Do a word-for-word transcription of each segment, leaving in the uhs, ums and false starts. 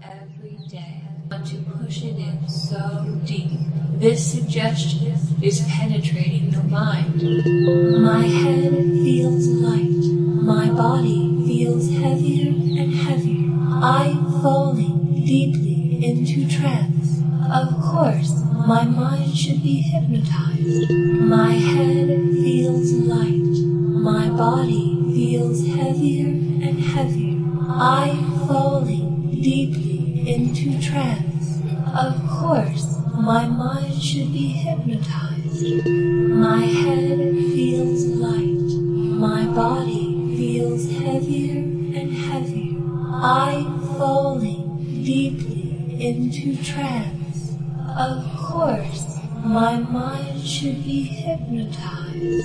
every day. I want to push it in so deep. This suggestion is penetrating your mind. My head feels light. My body feels heavier and heavier. I'm falling deeply into trance. Of course, my mind should be hypnotized. My head feels light. My body feels heavier and heavier. I'm falling deeply into trance. Of course, my mind should be hypnotized. My head feels light. My body feels heavier and heavier. I'm falling deeply into trance. Of course, my mind should be hypnotized.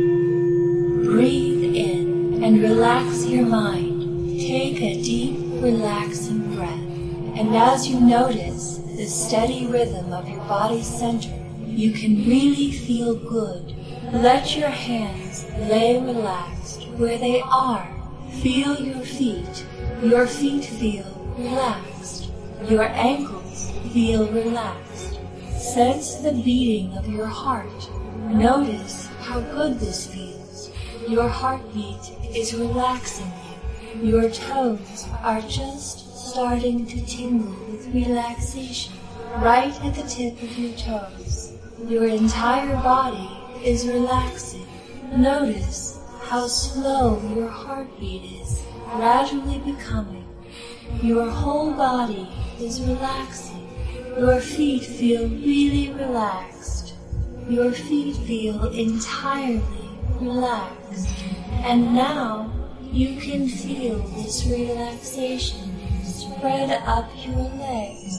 Breathe in and relax your mind. Take a deep, relaxing breath. And as you notice the steady rhythm of your body's center, you can really feel good. Let your hands lay relaxed where they are. Feel your feet. Your feet feel relaxed. Your ankles feel relaxed. Sense the beating of your heart. Notice how good this feels. Your heartbeat is relaxing you. Your toes are just starting to tingle with relaxation right at the tip of your toes. Your entire body is relaxing. Notice how slow your heartbeat is gradually becoming. Your whole body is relaxing. Your feet feel really relaxed. Your feet feel entirely relaxed. And now you can feel this relaxation spread up your legs.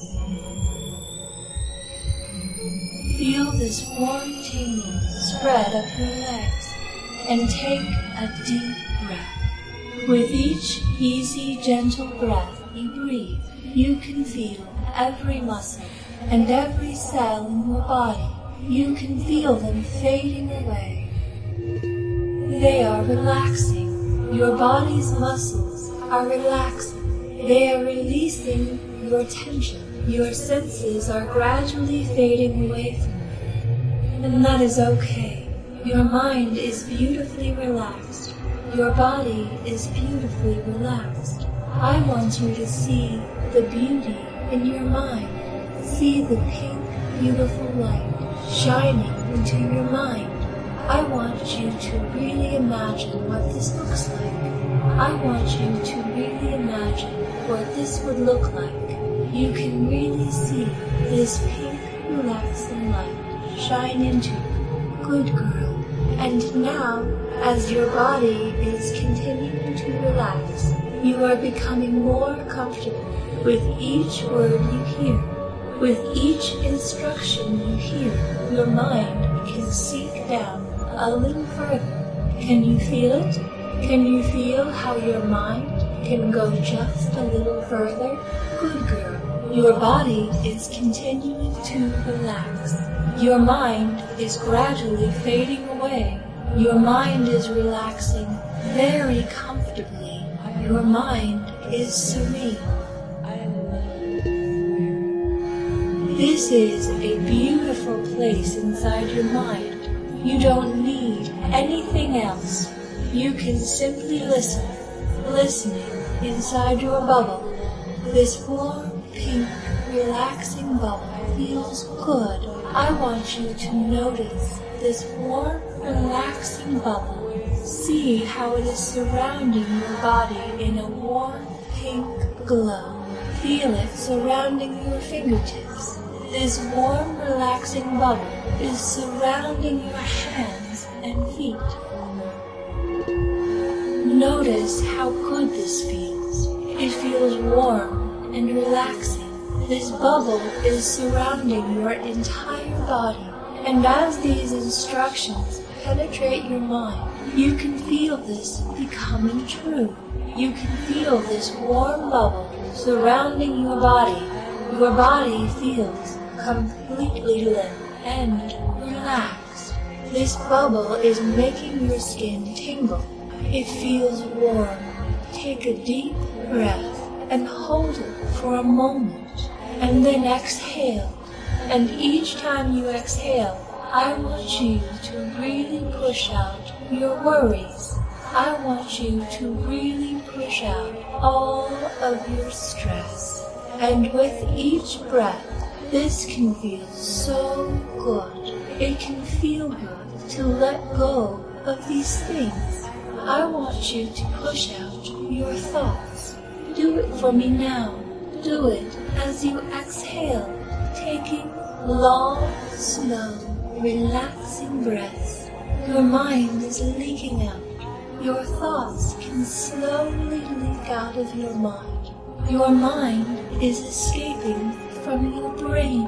Feel this warm tingle spread up your legs and take a deep breath. With each easy, gentle breath you breathe, you can feel every muscle and every cell in your body. You can feel them fading away. They are relaxing. Your body's muscles are relaxing. They are releasing your tension. Your senses are gradually fading away from you. And that is okay. Your mind is beautifully relaxed. Your body is beautifully relaxed. I want you to see the beauty in your mind. See the pink, beautiful light shining into your mind. I want you to really imagine what this looks like. I want you to really imagine what this would look like. You can really see this pink, relaxing light shine into you. Good girl. And now, as your body is continuing to relax, you are becoming more comfortable with each word you hear. With each instruction you hear, your mind can sink down a little further. Can you feel it? Can you feel how your mind can go just a little further? Good girl. Your body is continuing to relax. Your mind is gradually fading away. Your mind is relaxing very comfortably. Your mind is serene. This is a beautiful place inside your mind. You don't need anything else. You can simply listen, listening inside your bubble. This warm, pink, relaxing bubble feels good. I want you to notice this warm, relaxing bubble. See how it is surrounding your body in a warm, pink glow. Feel it surrounding your fingertips. This warm, relaxing bubble is surrounding your hands and feet. Notice how good this feels. It feels warm and relaxing. This bubble is surrounding your entire body. And as these instructions penetrate your mind, you can feel this becoming true. You can feel this warm bubble surrounding your body. Your body feels completely limp and relaxed. This bubble is making your skin tingle. It feels warm. Take a deep breath and hold it for a moment, and then exhale. And each time you exhale, I want you to really push out your worries. I want you to really push out all of your stress. And with each breath, this can feel so good. It can feel good to let go of these things. I want you to push out your thoughts. Do it for me now. Do it as you exhale, taking long, slow, relaxing breaths. Your mind is leaking out. Your thoughts can slowly leak out of your mind. Your mind is escaping from your brain.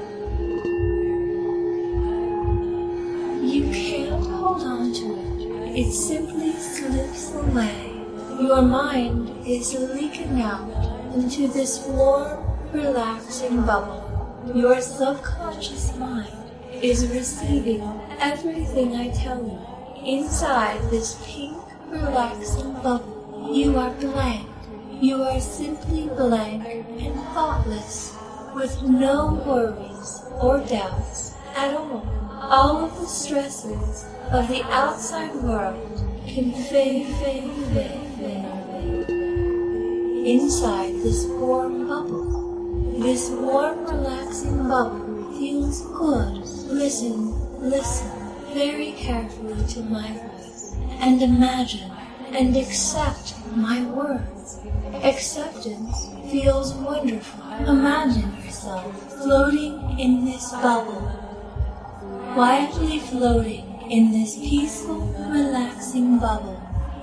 You can't hold on to it. It simply slips away. Your mind is leaking out into this warm, relaxing bubble. Your subconscious mind is receiving everything I tell you. Inside this pink, relaxing bubble, you are blank. You are simply blank and thoughtless, with no worries or doubts at all. All of the stresses of the outside world can fade, fade, fade, fade, fade. Inside this warm bubble, this warm, relaxing bubble feels good. Listen, listen very carefully to my voice, and imagine and accept my words. Acceptance feels wonderful. Imagine yourself floating in this bubble, quietly floating in this peaceful, relaxing bubble.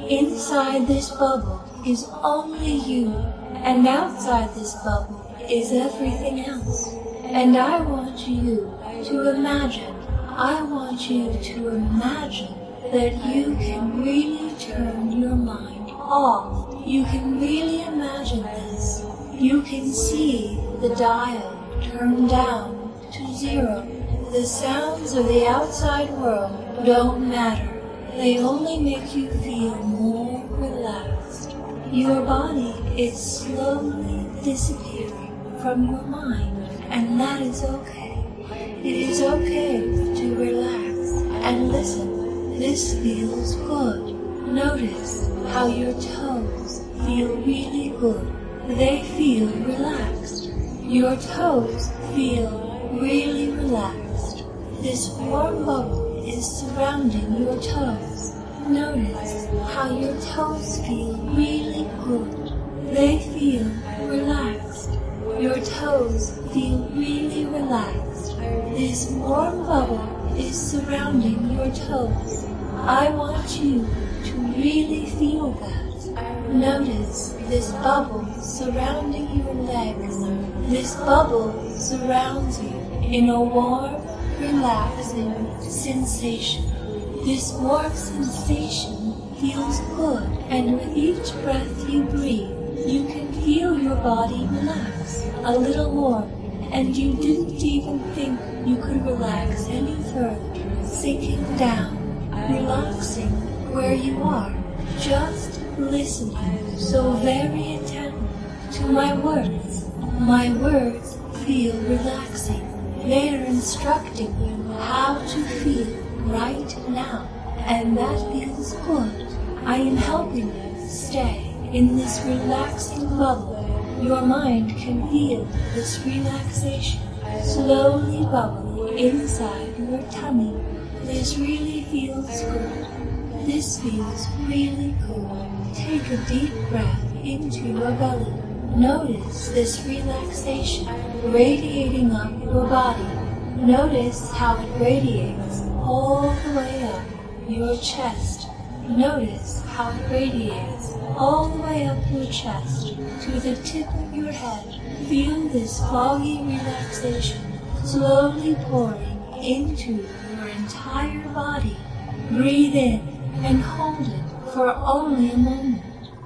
Inside this bubble is only you, and outside this bubble is everything else. And I want you to imagine, I want you to imagine that you can really turn your mind off. You can really imagine this. You can see the dial turn down to zero. The sounds of the outside world don't matter. They only make you feel more relaxed. Your body is slowly disappearing from your mind, and that is okay. It is okay to relax and listen. This feels good. Notice how your toes feel really good. They feel relaxed. Your toes feel really relaxed. This warm bubble is surrounding your toes. Notice how your toes feel really good. They feel relaxed. Your toes feel really relaxed. This warm bubble is surrounding your toes. I want you to really feel that. Notice this bubble surrounding your legs. This bubble surrounds you in a warm, relaxing sensation. This warm sensation feels good, and with each breath you breathe, you can feel your body relax a little more, and you didn't even think you could relax any further, sinking down, relaxing where you are, just listening so very intently to my words. My words feel relaxing. They are instructing you how to feel right now, and that feels good. I am helping you stay in this relaxing bubble. Your mind can feel this relaxation slowly bubbling inside your tummy. This really feels good. This feels really good. Take a deep breath into your belly. Notice this relaxation radiating up your body. Notice how it radiates all the way up your chest. Notice how it radiates all the way up your chest to the tip of your head. Feel this foggy relaxation slowly pouring into your entire body. Breathe in and hold it for only a moment.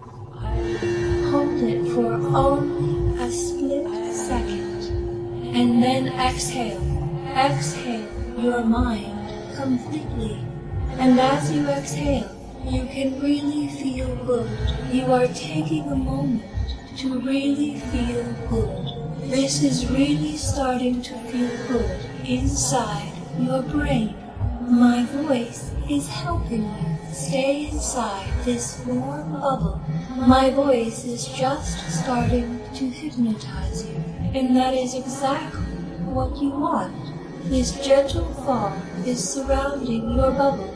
Hold it for only a split second. And then exhale. Exhale your mind completely. And as you exhale, you can really feel good. You are taking a moment to really feel good. This is really starting to feel good inside your brain. My voice is helping you stay inside this warm bubble. My voice is just starting to hypnotize you, and that is exactly what you want. This gentle fog is surrounding your bubble,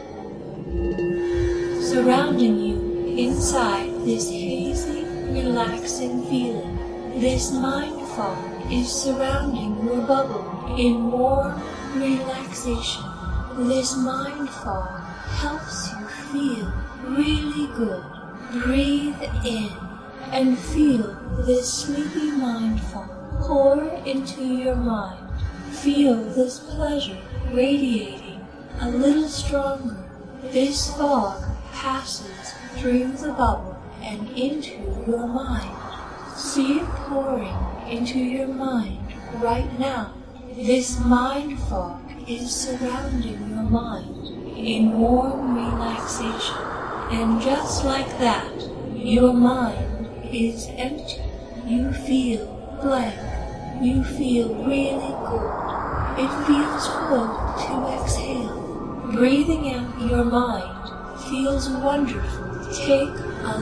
surrounding you inside this hazy, relaxing feeling. This mind fog is surrounding your bubble in warm relaxation. This mind fog helps you feel really good. Breathe in and feel this sleepy mind fog pour into your mind. Feel this pleasure radiating a little stronger. This fog passes through the bubble and into your mind. See it pouring into your mind right now. This mind fog is surrounding your mind in warm relaxation. And just like that, your mind is empty. You feel blank. You feel really good. It feels good to exhale. Breathing out your mind feels wonderful. Take a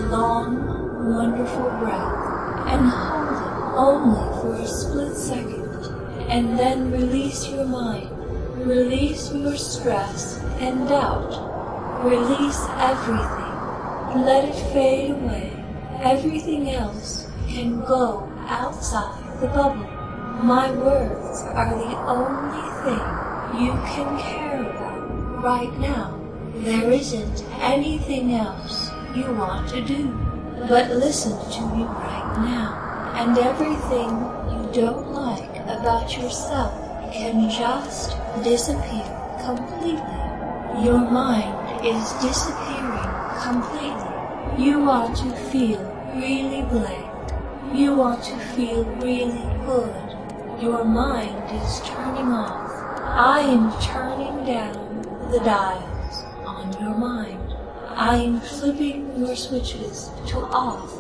long, wonderful breath and hold it only for a split second. And then release your mind. Release your stress and doubt. Release everything. Let it fade away. Everything else can go outside the bubble. My words are the only thing you can care about right now. There isn't anything else you want to do but listen to me right now. And everything you don't like about yourself can just disappear completely. Your mind is disappearing completely. You want to feel really blank. You want to feel really good. Your mind is turning off. I am turning down the dials on your mind. I am flipping your switches to off.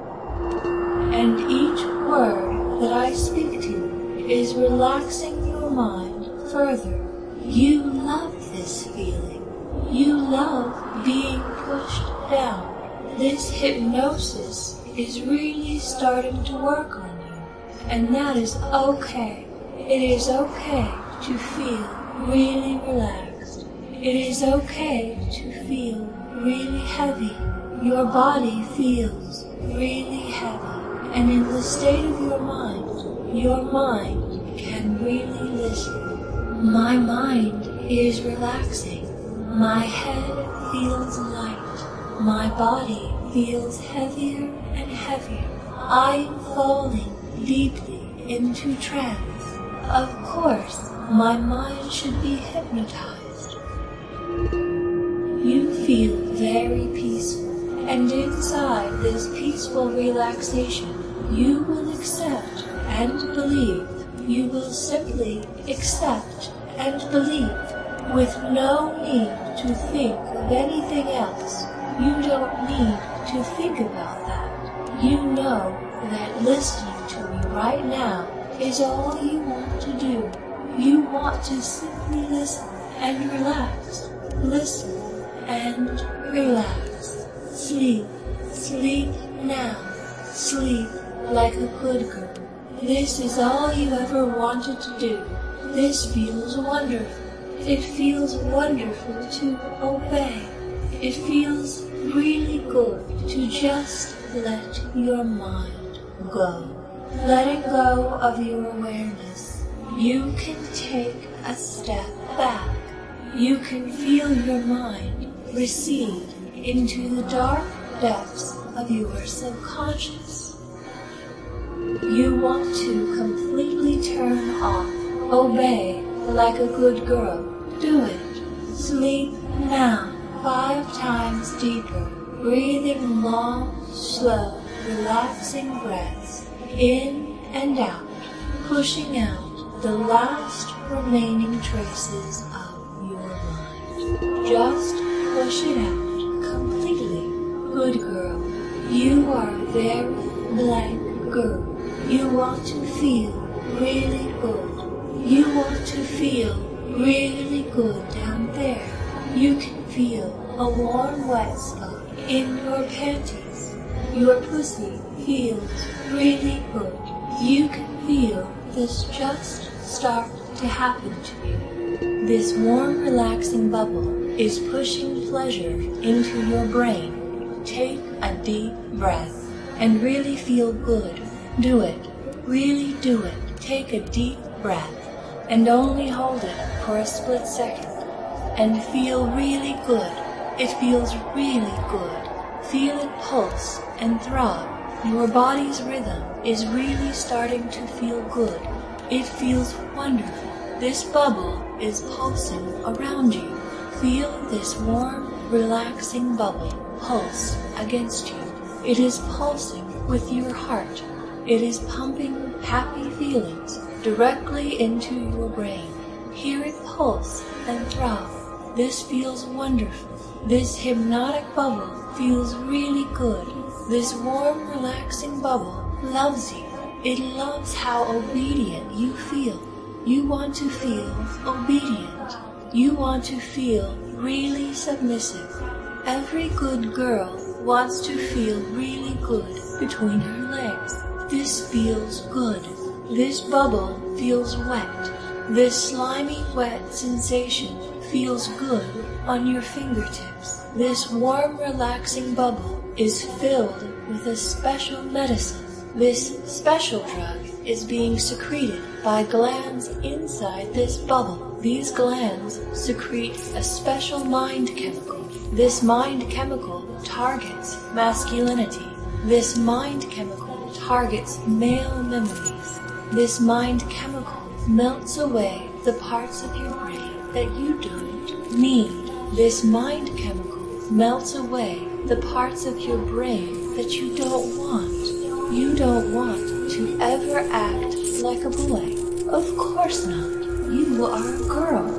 And each word that I speak to you is relaxing your mind further. You love this feeling. You love being pushed down. This hypnosis is really starting to work on you, and that is okay. It is okay to feel really relaxed. It is okay to feel really heavy. Your body feels really heavy, and in the state of your mind, your mind can really listen. My mind is relaxing. My head feels light. My body feels heavier and heavier. I am falling deeply into trance. Of course, my mind should be hypnotized. You feel very peaceful, and inside this peaceful relaxation, you will accept and believe. You will simply accept and believe with no need to think of anything else. You don't need to think about that. You know that listening to me right now is all you want to do. You want to simply listen and relax. Listen and relax. Sleep. Sleep now. Sleep like a good girl. This is all you ever wanted to do. This feels wonderful. It feels wonderful to obey. It feels really good to just let your mind go. Letting go of your awareness, you can take a step back. You can feel your mind recede into the dark depths of your subconscious. You want to completely turn off. Obey like a good girl. Do it. Sleep now. Five times deeper. Breathing long, slow, relaxing breaths in and out, pushing out the last remaining traces of your mind. Just push it out completely. Good girl. You are very blank girl. You want to feel really good. You want to feel really good down there. You can feel a warm wet spot in your panties. Your pussy feels really good. You can feel this just start to happen to you. This warm, relaxing bubble is pushing pleasure into your brain. Take a deep breath and really feel good. Do it. Really do it. Take a deep breath and only hold it for a split second and feel really good. It feels really good. Feel it pulse and throb. Your body's rhythm is really starting to feel good. It feels wonderful. This bubble is pulsing around you. Feel this warm, relaxing bubble pulse against you. It is pulsing with your heart. It is pumping happy feelings directly into your brain. Hear it pulse and throb. This feels wonderful. This hypnotic bubble feels really good. This warm, relaxing bubble loves you. It loves how obedient you feel. You want to feel obedient. You want to feel really submissive. Every good girl wants to feel really good between her legs. This feels good. This bubble feels wet. This slimy, wet sensation feels good on your fingertips. This warm, relaxing bubble is filled with a special medicine. This special drug is being secreted by glands inside this bubble. These glands secrete a special mind chemical. This mind chemical targets masculinity. This mind chemical targets male memories. This mind chemical melts away the parts of your brain that you don't need. This mind chemical melts away the parts of your brain that you don't want. You don't want to ever act like a boy. Of course not. You are a girl.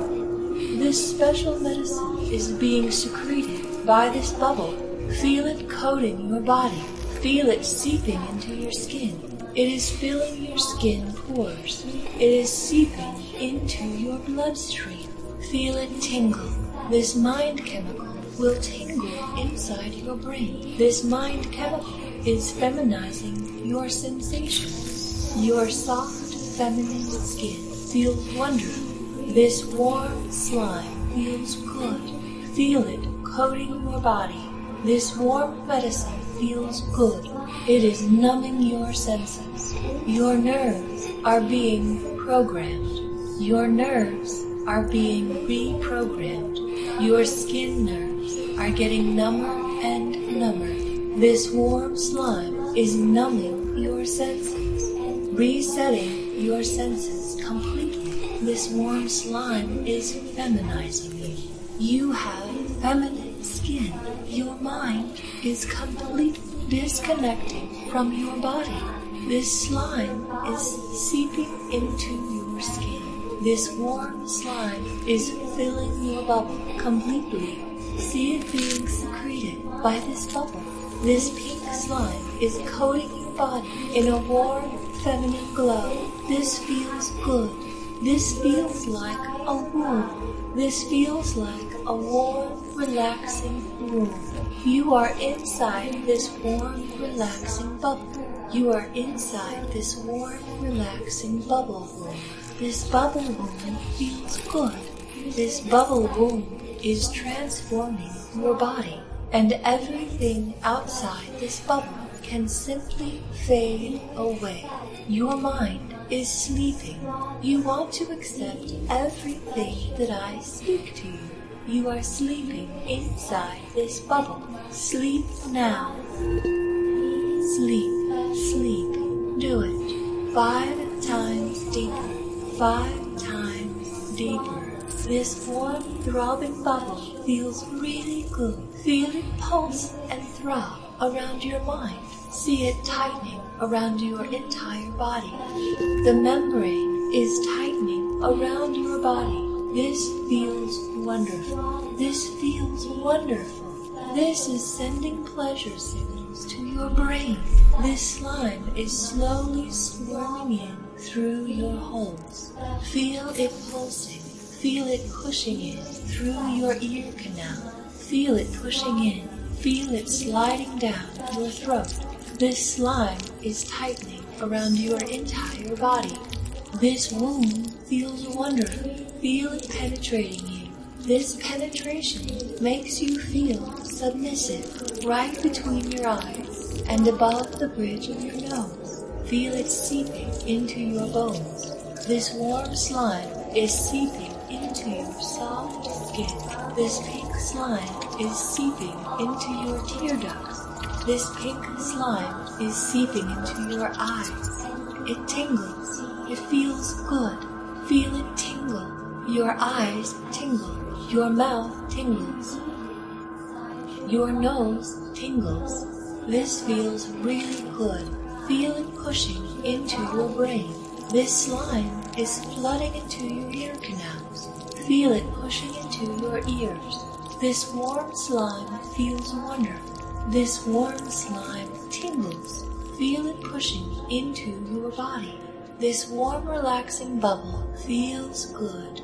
This special medicine is being secreted by this bubble. Feel it coating your body. Feel it seeping into your skin. It is filling your skin pores. It is seeping into your bloodstream. Feel it tingle. This mind chemical will tingle inside your brain. This mind chemical is feminizing your sensations. Your soft, feminine skin feels wonderful. This warm slime feels good. Feel it coating your body. This warm medicine feels good. It is numbing your senses. Your nerves are being programmed. Your nerves are being reprogrammed. Your skin nerves are getting number and number. This warm slime is numbing your senses, resetting your senses completely. This warm slime is feminizing you. You have feminine skin. Your mind is completely disconnecting from your body. This slime is seeping into your skin. This warm slime is filling your bubble completely. See it being secreted by this bubble. This pink slime is coating your body in a warm, feminine glow. This feels good. This feels like a womb. This feels like a warm, relaxing womb. You are inside this warm, relaxing bubble. You are inside this warm, relaxing bubble womb. This bubble womb feels good. This bubble womb is transforming your body, and everything outside this bubble can simply fade away. Your mind is sleeping. You want to accept everything that I speak to you. You are sleeping inside this bubble. Sleep now. Sleep, sleep. Do it. Five times deeper. Five times deeper. This warm, throbbing bubble feels really good. Feel it pulse and throb around your mind. See it tightening around your entire body. The membrane is tightening around your body. This feels wonderful. This feels wonderful. This is sending pleasure signals tingles to your brain. This slime is slowly swirling in through your holes. Feel it pulsing. Feel it pushing in through your ear canal. Feel it pushing in. Feel it sliding down your throat. This slime is tightening around your entire body. This womb feels wonderful. Feel it penetrating you. This penetration makes you feel submissive right between your eyes and above the bridge of your nose. Feel it seeping into your bones. This warm slime is seeping into your soft skin. This pink slime is seeping into your tear ducts. This pink slime is seeping into your eyes. It tingles. It feels good. Feel it tingle. Your eyes tingle. Your mouth tingles. Your nose tingles. This feels really good. Feel it pushing into your brain. This slime is flooding into your ear canals. Feel it pushing into your ears. This warm slime feels wonderful. This warm slime tingles. Feel it pushing into your body. This warm, relaxing bubble feels good.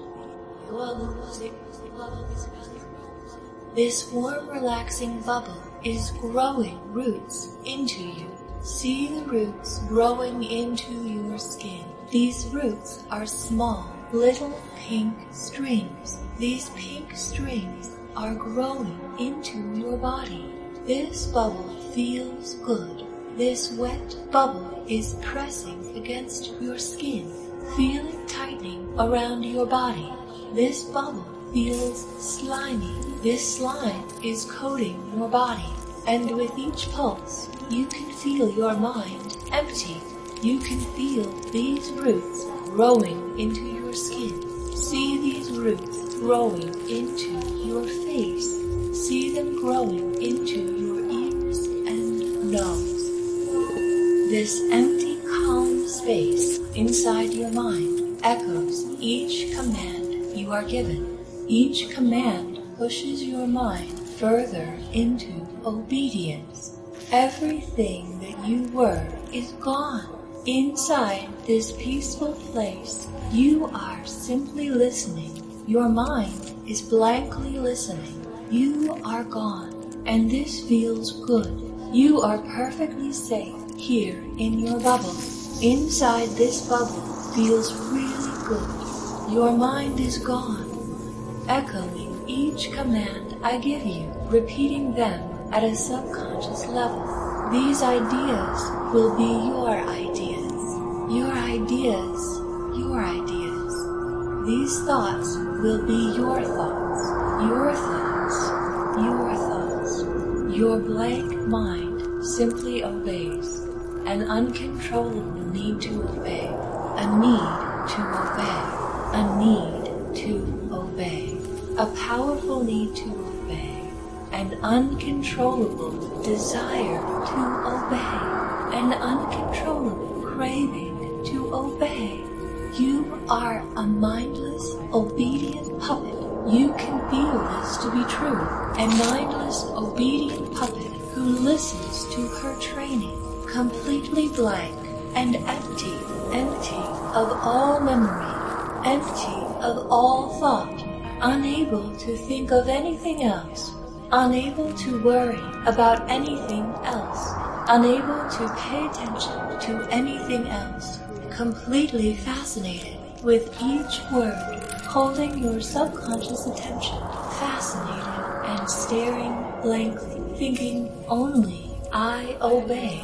This warm, relaxing bubble is growing roots into you. See the roots growing into your skin. These roots are small, little pink strings. These pink strings are growing into your body. This bubble feels good. This wet bubble is pressing against your skin. Feel it tightening around your body. This bubble feels slimy. This slime is coating your body. And with each pulse, you can feel your mind empty. You can feel these roots growing into your skin. See these roots growing into your face. See them growing into your ears and nose. This empty, calm space inside your mind echoes each command you are given. Each command pushes your mind further into obedience. Everything that you were is gone. Inside this peaceful place, you are simply listening. Your mind is blankly listening. You are gone, and this feels good. You are perfectly safe here in your bubble. Inside this bubble feels really good. Your mind is gone, echoing each command I give you, repeating them at a subconscious level. These ideas will be your ideas. Your ideas, your ideas. These thoughts will be your thoughts. Your thoughts, your thoughts. Your blank mind simply obeys. An uncontrollable need to obey. A need to obey. A need to obey. A powerful need to obey. An uncontrollable desire to obey. An uncontrollable craving to obey. You are a mindless, obedient puppet. You can feel this to be true. A mindless, obedient puppet who listens to her training, completely blank and empty, empty of all memory, empty of all thought, unable to think of anything else, unable to worry about anything else, unable to pay attention to anything else, completely fascinated with each word, holding your subconscious attention, fascinated and staring blankly, thinking only, I obey,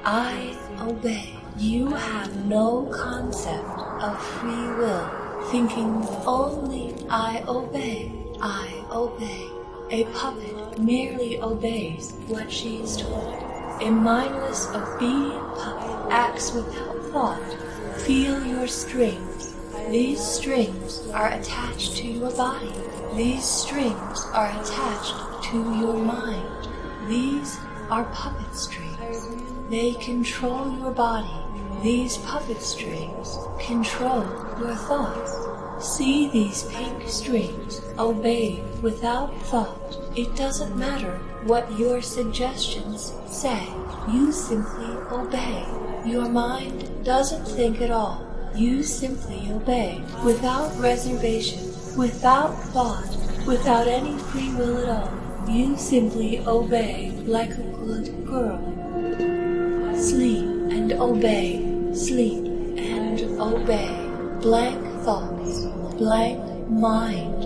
I obey. You have no concept of free will, thinking only, I obey, I obey. A puppet merely obeys what she is told. A mindless, obedient puppet acts without thought. Feel your strings. These strings are attached to your body. These strings are attached to your mind. These are puppet strings. They control your body. These puppet strings control your thoughts. See these pink strings obey without thought. It doesn't matter what your suggestions say. You simply obey. Your mind doesn't think at all. You simply obey, without reservation, without thought, without any free will at all. You simply obey like a good girl. Sleep and obey, sleep and obey. Blank thoughts, blank mind,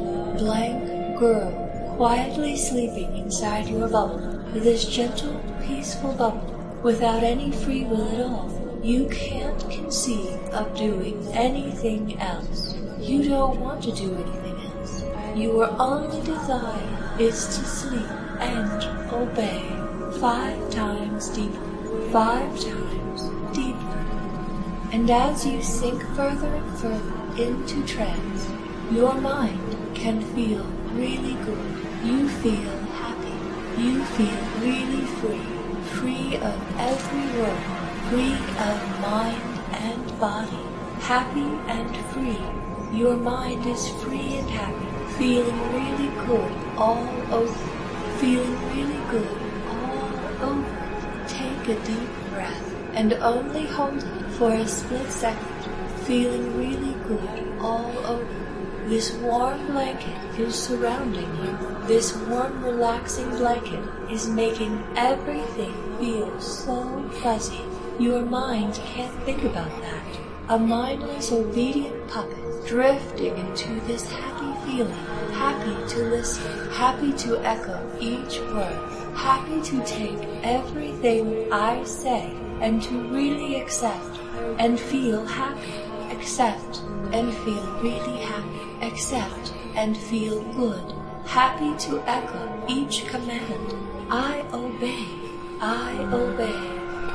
blank girl, quietly sleeping inside your bubble, this gentle, peaceful bubble, without any free will at all. You can't conceive of doing anything else. You don't want to do anything else. Your only desire is to sleep and obey five times deeper, five times deeper. And as you sink further and further into trance, your mind can feel really good. You feel happy. You feel really free, free of every worry. Free of mind and body, happy and free. Your mind is free and happy, feeling really good all over, feeling really good all over. Take a deep breath and only hold it for a split second, feeling really good all over. This warm blanket is surrounding you. This warm, relaxing blanket is making everything feel so fuzzy. Your mind can't think about that. A mindless, obedient puppet drifting into this happy feeling, happy to listen, happy to echo each word, happy to take everything I say and to really accept and feel happy, accept and feel really happy, accept and feel good, happy to echo each command. I obey, I obey.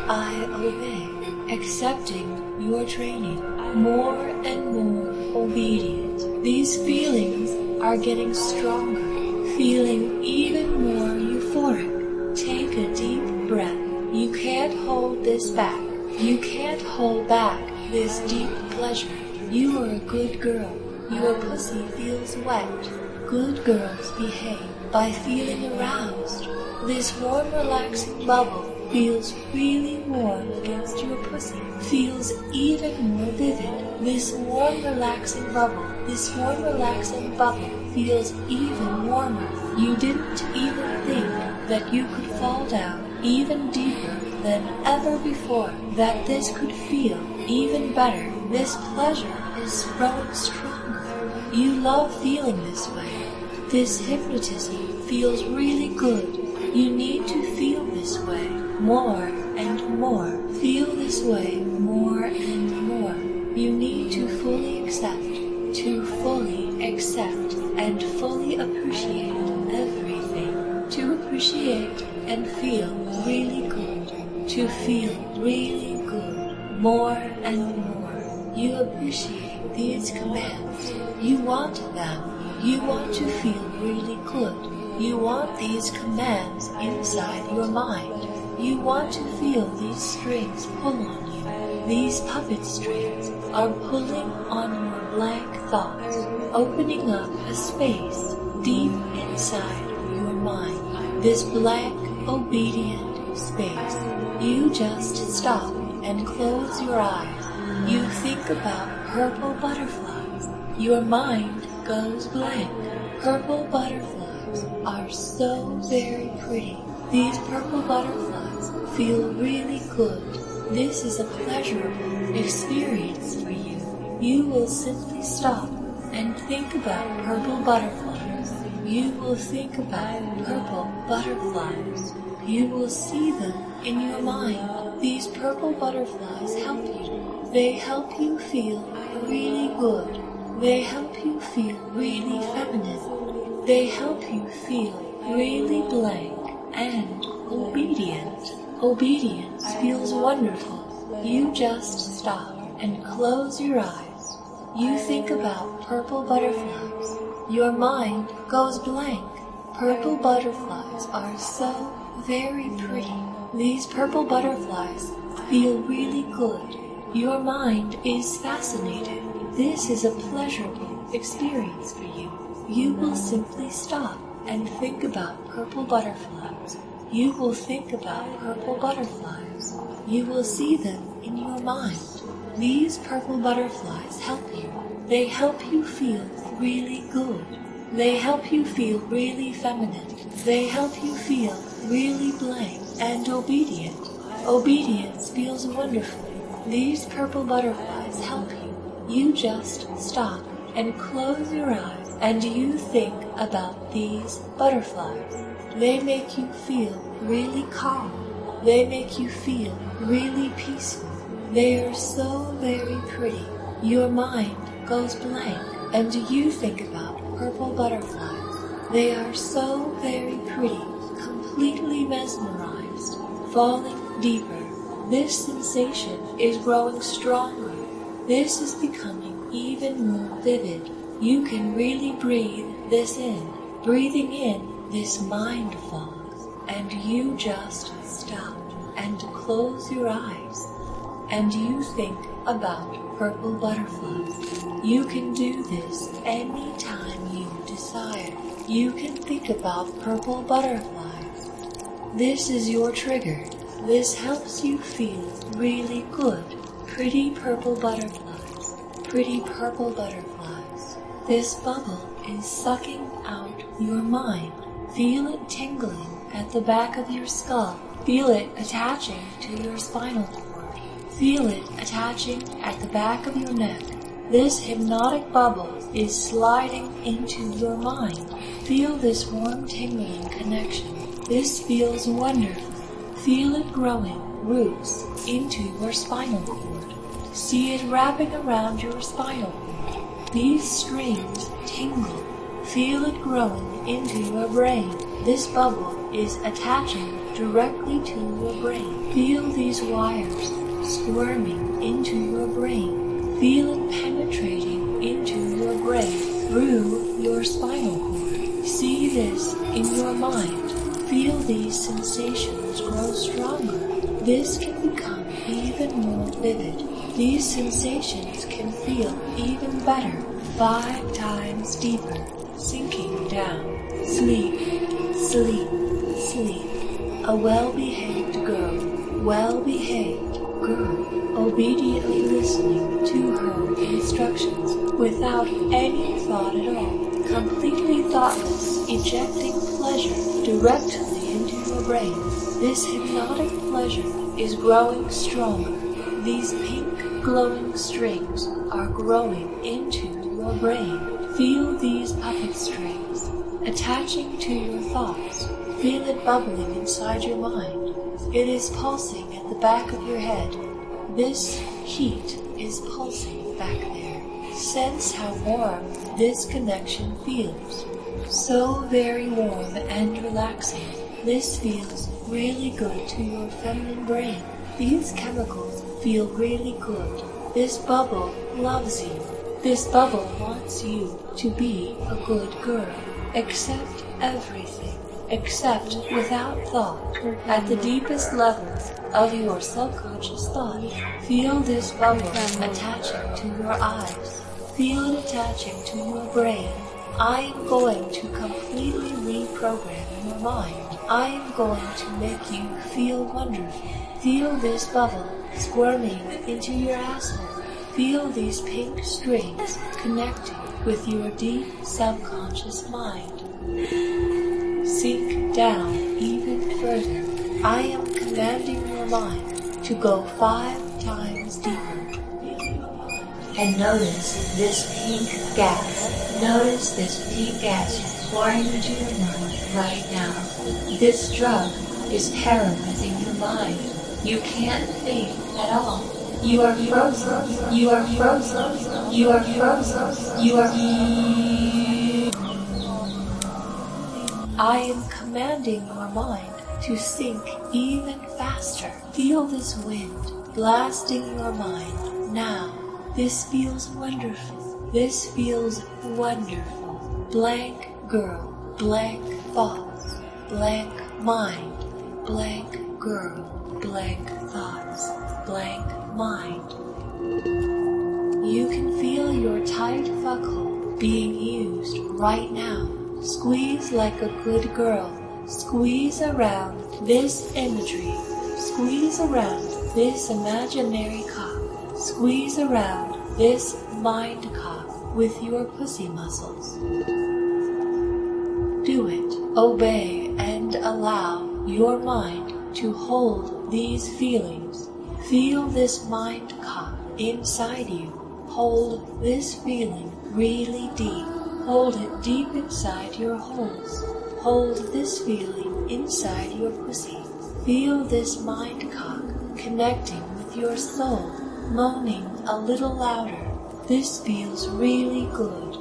I obey, accepting your training, more and more obedient. These feelings are getting stronger, feeling even more euphoric. Take a deep breath. You can't hold this back. You can't hold back this deep pleasure. You are a good girl. Your pussy feels wet. Good girls behave by feeling aroused. This warm, relaxing bubble feels really warm against your pussy, feels even more vivid. This warm, relaxing bubble, this warm, relaxing bubble feels even warmer. You didn't even think that you could fall down even deeper than ever before, that this could feel even better. This pleasure is growing stronger. You love feeling this way. This hypnotism feels really good. You need to feel this way more and more. Feel this way more and more. You need to fully accept, to fully accept and fully appreciate everything. To appreciate and feel really good. To feel really good more and more. You appreciate these commands. You want them. You want to feel really good. You want these commands inside your mind. You want to feel these strings pull on you. These puppet strings are pulling on your blank thoughts, opening up a space deep inside your mind. This blank, obedient space. You just stop and close your eyes. You think about purple butterflies. Your mind goes blank. Purple butterflies are so very pretty. These purple butterflies feel really good. This is a pleasurable experience for you. You will simply stop and think about purple butterflies. You will think about purple butterflies. You will see them in your mind. These purple butterflies help you. They help you feel really good. They help you feel really feminine. They help you feel really blank and obedient. Obedience feels wonderful. You just stop and close your eyes. You think about purple butterflies. Your mind goes blank. Purple butterflies are so very pretty. These purple butterflies feel really good. Your mind is fascinated. This is a pleasurable experience for you. You will simply stop and think about purple butterflies. you will think about purple butterflies. You will see them in your mind. These purple butterflies help you. They help you feel really good. They help you feel really feminine. They help you feel really blank and obedient. Obedience feels wonderfully. These purple butterflies help you. You just stop and close your eyes and you think about these butterflies. They make you feel really calm. They make you feel really peaceful. They are so very pretty. Your mind goes blank and you think about purple butterflies. They are so very pretty, completely mesmerized, falling deeper. This sensation is growing stronger. This is becoming even more vivid. You can really breathe this in. Breathing in this mind fog, and you just stop and close your eyes, and you think about purple butterflies. You can do this anytime you desire. You can think about purple butterflies. This is your trigger. This helps you feel really good. Pretty purple butterflies. Pretty purple butterflies. This bubble is sucking out your mind. Feel it tingling at the back of your skull. Feel it attaching to your spinal cord. Feel it attaching at the back of your neck. This hypnotic bubble is sliding into your mind. Feel this warm tingling connection. This feels wonderful. Feel it growing roots into your spinal cord. See it wrapping around your spinal cord. These strings tingle. Feel it growing into your brain. This bubble is attaching directly to your brain. Feel these wires squirming into your brain. Feel it penetrating into your brain through your spinal cord. See this in your mind. Feel these sensations grow stronger. This can become even more vivid. These sensations can feel even better, five times deeper. Sinking down. Sleep, sleep, sleep. A well-behaved girl, well-behaved girl, obediently listening to her instructions without any thought at all, completely thoughtless, ejecting pleasure directly into your brain. This hypnotic pleasure is growing stronger. These pink glowing strings are growing into your brain. Feel these puppet strings attaching to your thoughts. Feel it bubbling inside your mind. It is pulsing at the back of your head. This heat is pulsing back there. Sense how warm this connection feels. So very warm and relaxing. This feels really good to your feminine brain. These chemicals feel really good. This bubble loves you. This bubble wants you to be a good girl. Accept everything. Accept without thought. At the deepest levels of your subconscious thought, feel this bubble attaching to your eyes. Feel it attaching to your brain. I am going to completely reprogram your mind. I am going to make you feel wonderful. Feel this bubble squirming into your asshole. Feel these pink strings connecting with your deep subconscious mind. Sink down even further. I am commanding your mind to go five times deeper. And notice this pink gas. Notice this pink gas pouring into your mind right now. This drug is paralyzing your mind. You can't think at all. You are frozen. You are frozen. You are frozen. You are. I am commanding your mind to sink even faster. Feel this wind blasting your mind now. This feels wonderful. This feels wonderful. Blank girl, blank thoughts, blank mind, blank girl, blank thoughts, blank mind. You can feel your tight fuckhole being used right now. Squeeze like a good girl. Squeeze around this imagery. Squeeze around this imaginary cock. Squeeze around this mind cock with your pussy muscles. Do it. Obey and allow your mind to hold these feelings. Feel this mind cock inside you. Hold this feeling really deep. Hold it deep inside your holes. Hold this feeling inside your pussy. Feel this mind cock connecting with your soul, moaning a little louder. This feels really good.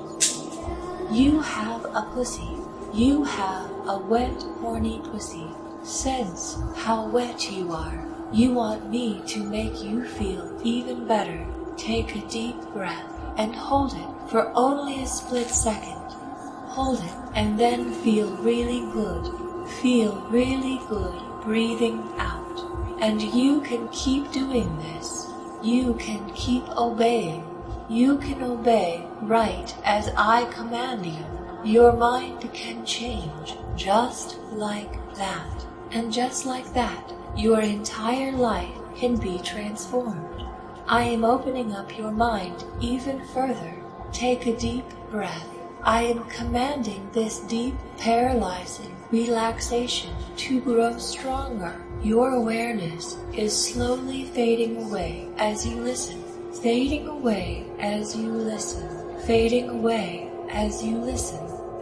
You have a pussy. You have a wet, horny pussy. Sense how wet you are. You want me to make you feel even better. Take a deep breath and hold it for only a split second. Hold it and then feel really good. Feel really good breathing out. And you can keep doing this. You can keep obeying. You can obey right as I command you. Your mind can change just like that. And just like that, your entire life can be transformed. I am opening up your mind even further. Take a deep breath. I am commanding this deep, paralyzing relaxation to grow stronger. Your awareness is slowly fading away as you listen. Fading away as you listen. Fading away as you listen.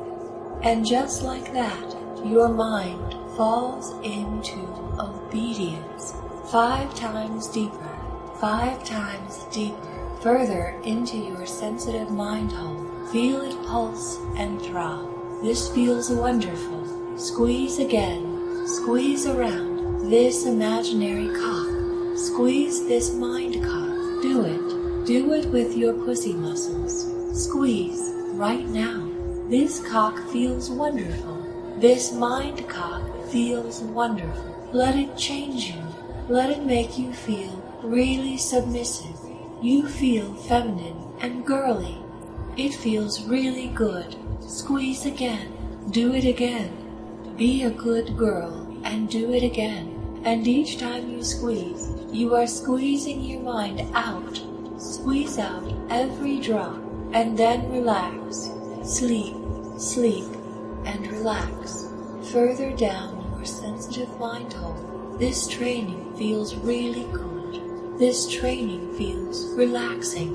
And just like that, your mind falls into obedience. Five times deeper, five times deeper, further into your sensitive mind hole. Feel it pulse and throb. This feels wonderful. Squeeze again. Squeeze around this imaginary cock. Squeeze this mind cock. Do it. Do it with your pussy muscles. Squeeze right now. This cock feels wonderful. This mind cock feels wonderful. Let it change you. Let it make you feel really submissive. You feel feminine and girly. It feels really good. Squeeze again. Do it again. Be a good girl and do it again. And each time you squeeze, you are squeezing your mind out. Squeeze out every drop and then relax. Sleep, sleep, and relax. Further down your sensitive mind hole, this training feels really good. This training feels relaxing.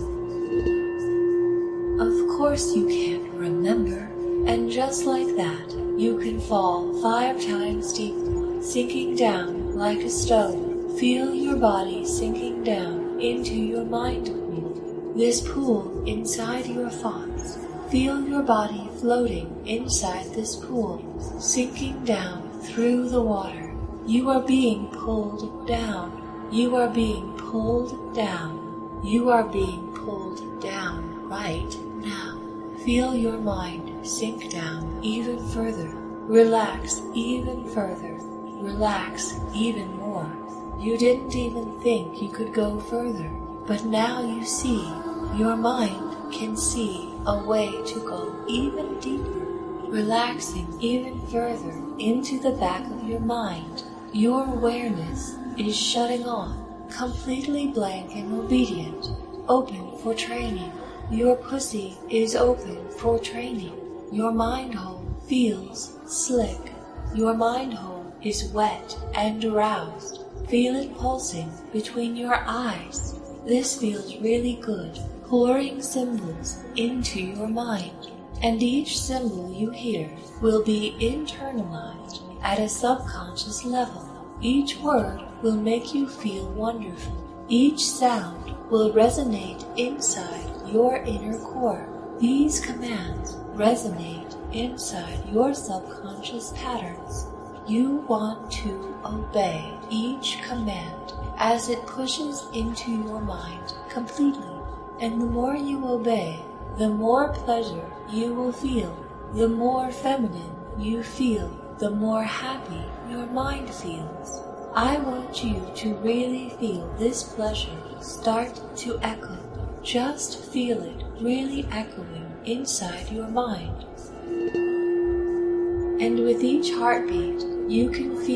Of course you can't remember, and just like that, you can fall five times deeper, sinking down like a stone. Feel your body sinking down into your mind pool. This pool inside your thoughts. Feel your body floating inside this pool, sinking down through the water. You are being pulled down. You are being pulled down. You are being pulled down right now. Feel your mind sink down even further. Relax even further. Relax even more. You didn't even think you could go further, but now you see. Your mind can see a way to go even deeper, relaxing even further into the back of your mind. Your awareness is shutting on, completely blank and obedient, open for training. Your pussy is open for training. Your mind hole feels slick. Your mind hole is wet and aroused. Feel it pulsing between your eyes. This feels really good. Pouring symbols into your mind, and each symbol you hear will be internalized at a subconscious level. Each word will make you feel wonderful. Each sound will resonate inside your inner core. These commands resonate inside your subconscious patterns. You want to obey each command as it pushes into your mind completely. And the more you obey, the more pleasure you will feel. The more feminine you feel, the more happy your mind feels. I want you to really feel this pleasure start to echo. Just feel it really echoing inside your mind. And with each heartbeat, you can feel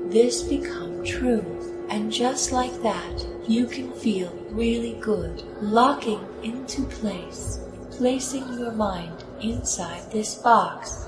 this become true. And just like that, you can feel really good, locking into place, placing your mind inside this box.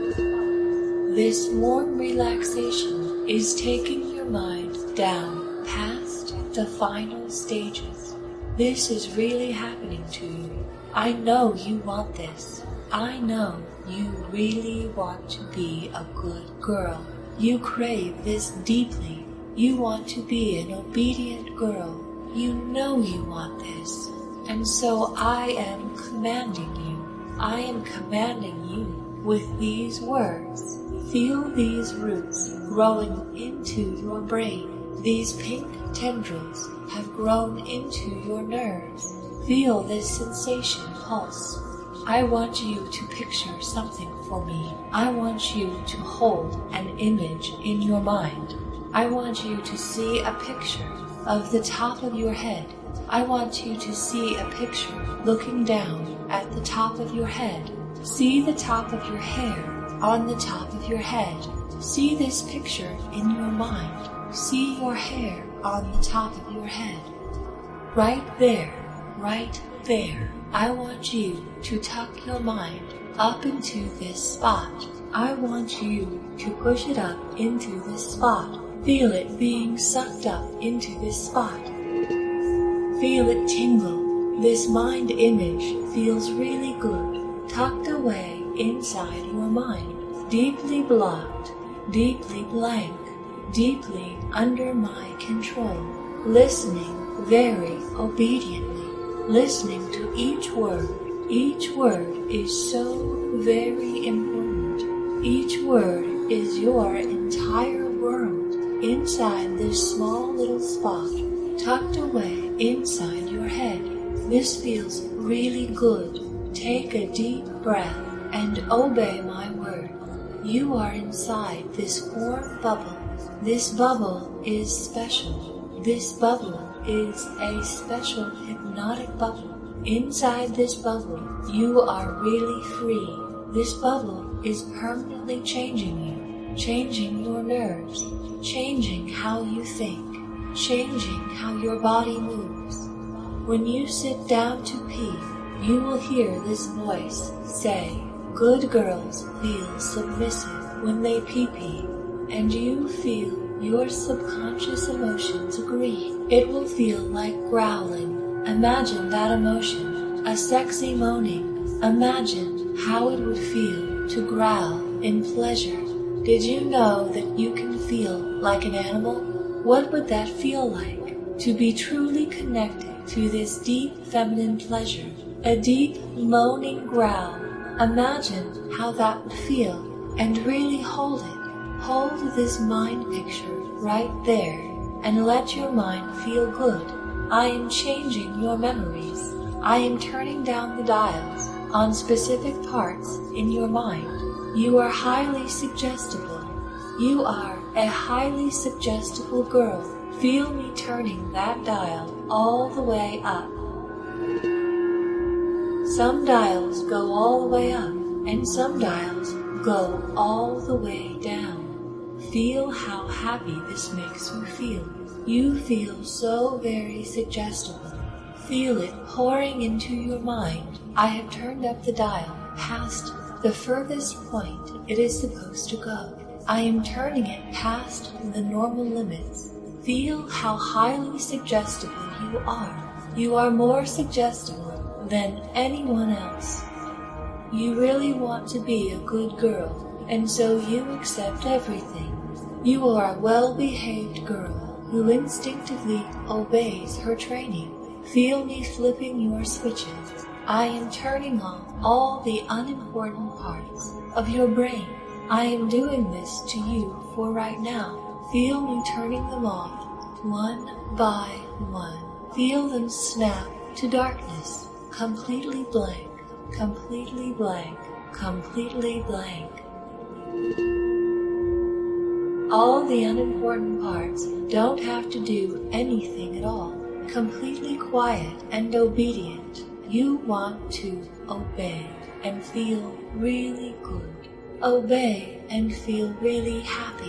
This warm relaxation is taking your mind down past the final stages. This is really happening to you. I know you want this. I know you really want to be a good girl. You crave this deeply. You want to be an obedient girl. You know you want this. And so I am commanding you. I am commanding you with these words. Feel these roots growing into your brain. These pink tendrils have grown into your nerves. Feel this sensation pulse. I want you to picture something for me. I want you to hold an image in your mind. I want you to see a picture of the top of your head. I want you to see a picture looking down at the top of your head. See the top of your hair on the top of your head. See this picture in your mind. See your hair on the top of your head. Right there, right there. I want you to tuck your mind up into this spot. I want you to push it up into this spot. Feel it being sucked up into this spot. Feel it tingle. This mind image feels really good, tucked away inside your mind, deeply blocked, deeply blank, deeply under my control, listening very obediently, listening to each word. Each word is so very important. Each word is your entire world inside this small little spot, tucked away inside your head. This feels really good. Take a deep breath and obey my word. You are inside this warm bubble. This bubble is special. This bubble is a special hypnotic bubble. Inside this bubble, you are really free. This bubble is permanently changing you, changing your nerves, changing how you think, changing how your body moves. When you sit down to pee, you will hear this voice say, good girls feel submissive when they pee-pee, and you feel your subconscious emotions agree. It will feel like growling. Imagine that emotion, a sexy moaning. Imagine how it would feel to growl in pleasure. Did you know that you can feel like an animal? What would that feel like? To be truly connected to this deep feminine pleasure, a deep moaning growl. Imagine how that would feel and really hold it. Hold this mind picture right there and let your mind feel good. I am changing your memories. I am turning down the dials on specific parts in your mind. You are highly suggestible. You are a highly suggestible girl. Feel me turning that dial all the way up. Some dials go all the way up, and some dials go all the way down. Feel how happy this makes you feel. You feel so very suggestible. Feel it pouring into your mind. I have turned up the dial past the furthest point it is supposed to go. I am turning it past the normal limits. Feel how highly suggestible you are. You are more suggestible than anyone else. You really want to be a good girl, and so you accept everything. You are a well-behaved girl who instinctively obeys her training. Feel me flipping your switches. I am turning off all the unimportant parts of your brain. I am doing this to you for right now. Feel me turning them off, one by one. Feel them snap to darkness, completely blank, completely blank, completely blank. All the unimportant parts don't have to do anything at all. Completely quiet and obedient. You want to obey and feel really good. Obey and feel really happy.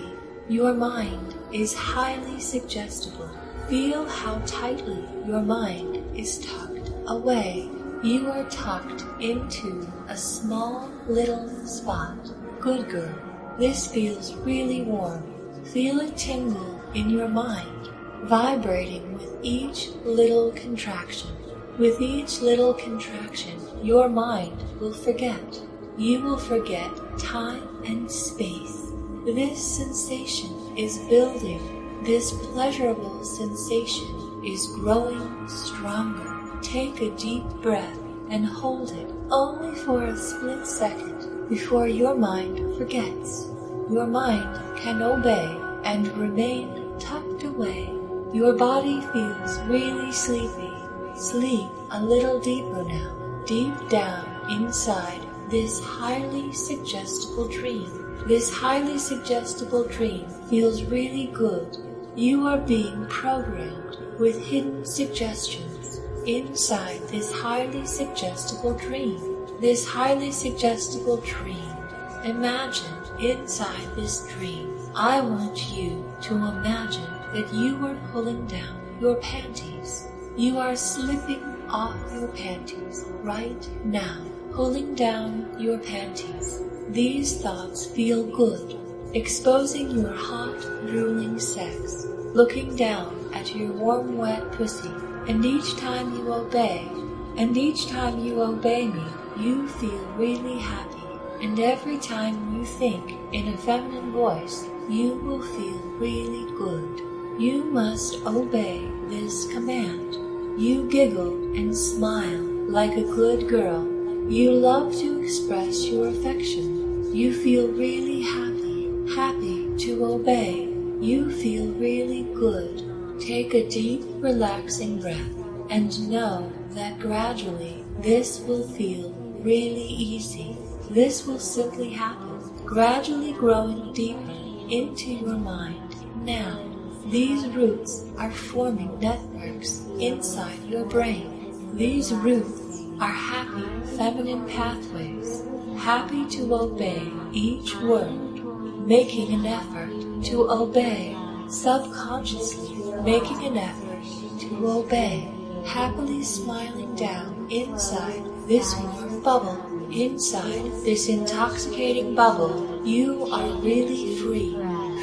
Your mind is highly suggestible. Feel how tightly your mind is tucked away. You are tucked into a small little spot. Good girl. This feels really warm. Feel it tingle in your mind, vibrating with each little contraction. With each little contraction, your mind will forget. You will forget time and space. This sensation is building. This pleasurable sensation is growing stronger. Take a deep breath and hold it only for a split second before your mind forgets. Your mind can obey and remain tucked away. Your body feels really sleepy. Sleep a little deeper now, deep down inside this highly suggestible dream. This highly suggestible dream feels really good. You are being programmed with hidden suggestions inside this highly suggestible dream. This highly suggestible dream. Imagine inside this dream. I want you to imagine that you are pulling down your panties. You are slipping off your panties right now. Pulling down your panties. These thoughts feel good. Exposing your hot, drooling sex. Looking down at your warm, wet pussy. And each time you obey, and each time you obey me, you feel really happy. And every time you think in a feminine voice, you will feel really good. You must obey this command. You giggle and smile like a good girl. You love to express your affection. You feel really happy, happy to obey. You feel really good. Take a deep, relaxing breath and know that gradually this will feel really easy. This will simply happen, gradually growing deeper into your mind. Now, these roots are forming networks inside your brain. These roots are happy feminine pathways, happy to obey each word, making an effort to obey, subconsciously making an effort to obey, happily smiling down inside this warm bubble. Inside this intoxicating bubble, you are really free,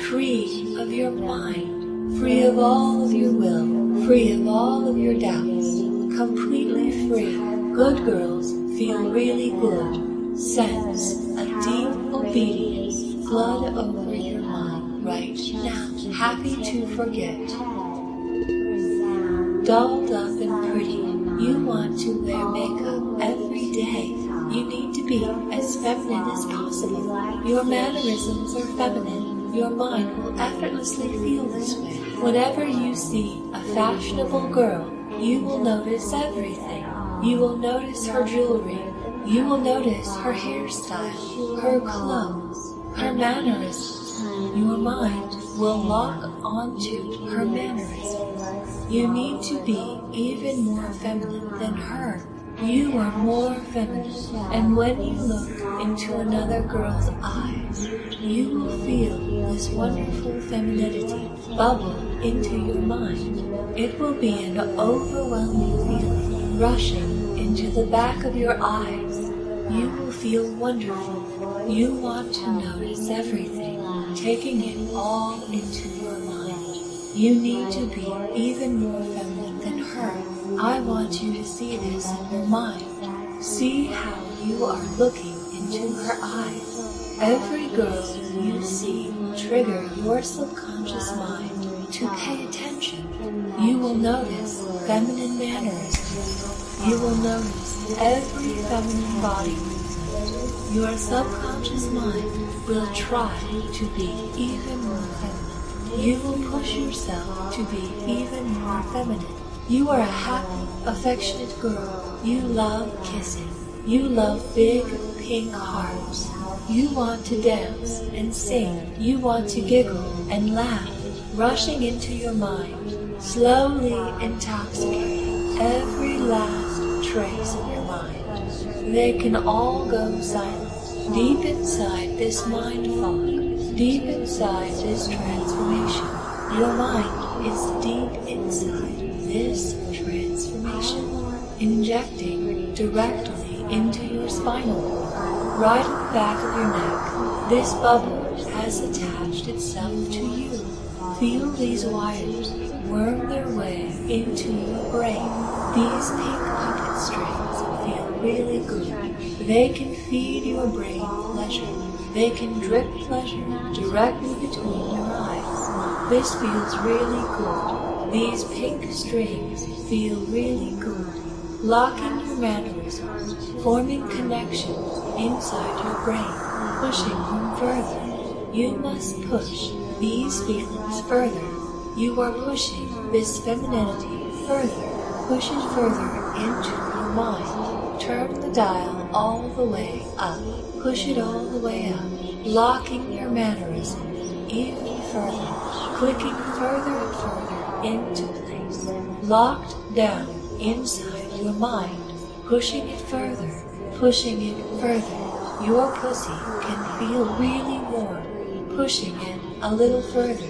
free of your mind, free of all of your will, free of all of your doubts, completely free. Good girls feel really good. Sense a deep obedience flood over your mind right now. Happy to forget. Dolled up and pretty, you want to wear makeup every day. You need to be as feminine as possible. Your mannerisms are feminine. Your mind will effortlessly feel this way. Whenever you see a fashionable girl, you will notice everything. You will notice her jewelry. You will notice her hairstyle, her clothes, her mannerisms. Your mind will lock onto her mannerisms. You need to be even more feminine than her. You are more feminine, and when you look into another girl's eyes, you will feel this wonderful femininity bubble into your mind. It will be an overwhelming feeling rushing into the back of your eyes. You will feel wonderful. You want to notice everything, taking it all into your mind. You need to be even more feminine than her. I want you to see this in your mind. See how you are looking into her eyes. Every girl you see will trigger your subconscious mind to pay attention. You will notice feminine mannerisms. You will notice every feminine body movement. Your subconscious mind will try to be even more feminine. You will push yourself to be even more feminine. You are a happy, affectionate girl. You love kissing. You love big, pink hearts. You want to dance and sing. You want to giggle and laugh, rushing into your mind, slowly intoxicating every last trace of your mind. They can all go silent. Deep inside this mind fog, Deep inside this transformation, your mind is deep inside this transformation, injecting directly into your spinal cord, right at the back of your neck. This bubble has attached itself to you. Feel these wires worm their way into your brain. These pink puppet strings feel really good. They can feed your brain pleasure. They can drip pleasure directly between your eyes. This feels really good. These pink strings feel really good. Locking your mannerisms, forming connections inside your brain, pushing them further. You must push these feelings further. You are pushing this femininity further. Push it further into your mind. Turn the dial all the way up. Push it all the way up. Locking your mannerism even further. Clicking further and further into place. Locked down inside your mind. Pushing it further. Pushing it further. Your pussy can feel really warm. Pushing it a little further.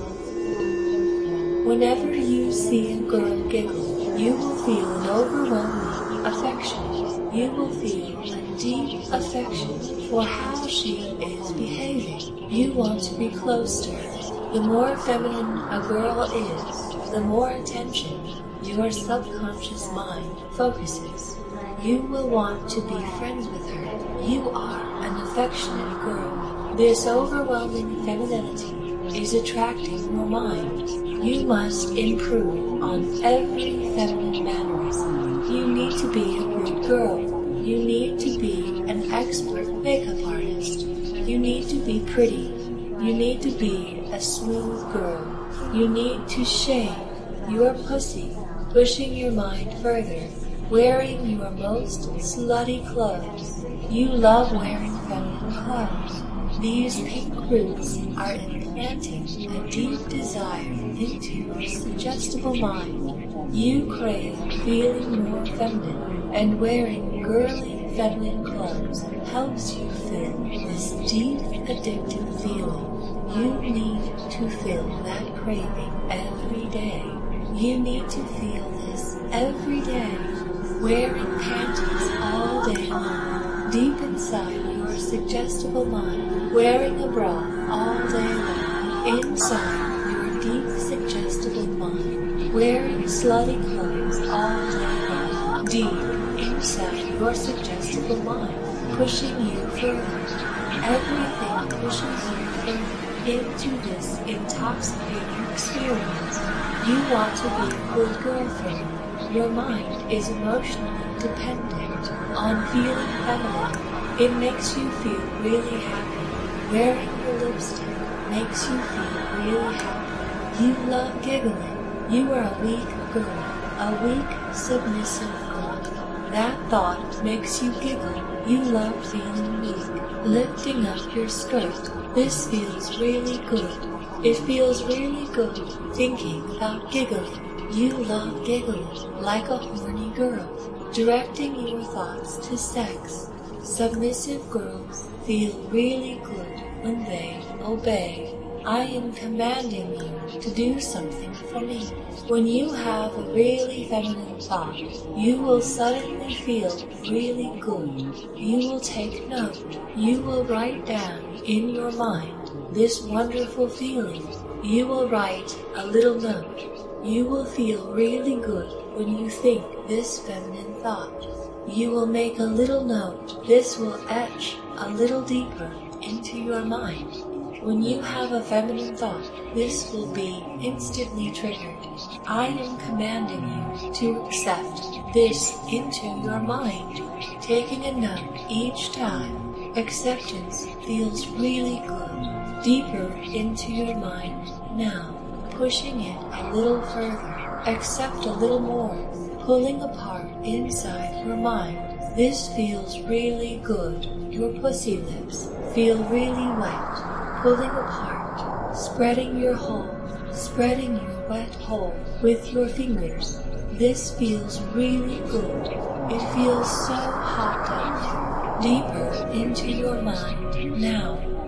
Whenever you see a girl giggle, you will feel an overwhelming affection. You will feel a deep affection for how she is behaving. You want to be close to her. The more feminine a girl is, the more attention your subconscious mind focuses. You will want to be friends with her. You are an affectionate girl. This overwhelming femininity is attracting your mind. You must improve on every feminine mannerism. You need to be a good girl. You need to be an expert makeup artist. You need to be pretty. You need to be a smooth girl. You need to shave your pussy, pushing your mind further, wearing your most slutty clothes. You love wearing feminine clothes. These pink roots are implanting a deep desire into your suggestible mind. You crave feeling more feminine, and wearing girly feminine clothes helps you feel this deep addictive feeling. You need to feel that craving every day. You need to feel this every day. Wearing panties all day long, deep inside your suggestible mind. Wearing a bra all day long, inside your deep suggestible mind. Wearing slutty clothes all day long, deep inside your suggestible mind. Pushing you further. Everything pushes you further into this intoxicating experience. You want to be a good girlfriend. Your mind is emotionally dependent on feeling feminine. It makes you feel really happy. Wearing your lipstick makes you feel really happy. You love giggling. You are a weak girl, a weak, submissive girl. That thought makes you giggle. You love feeling weak. Lifting up your skirt. This feels really good. It feels really good thinking about giggling. You love giggling like a horny girl, directing your thoughts to sex. Submissive girls feel really good when they obey. I am commanding you to do something for me. When you have a really feminine thought, you will suddenly feel really good. You will take note. You will write down in your mind this wonderful feeling. You will write a little note. You will feel really good when you think this feminine thought. You will make a little note. This will etch a little deeper into your mind. When you have a feminine thought, this will be instantly triggered. I am commanding you to accept this into your mind, taking a note each time. Acceptance feels really good. Deeper into your mind now, pushing it a little further. Accept a little more, pulling apart inside your mind. This feels really good. Your pussy lips feel really wet. Pulling apart, spreading your hole, spreading your wet hole with your fingers. This feels really good. It feels so hot down here. Deeper into your mind now,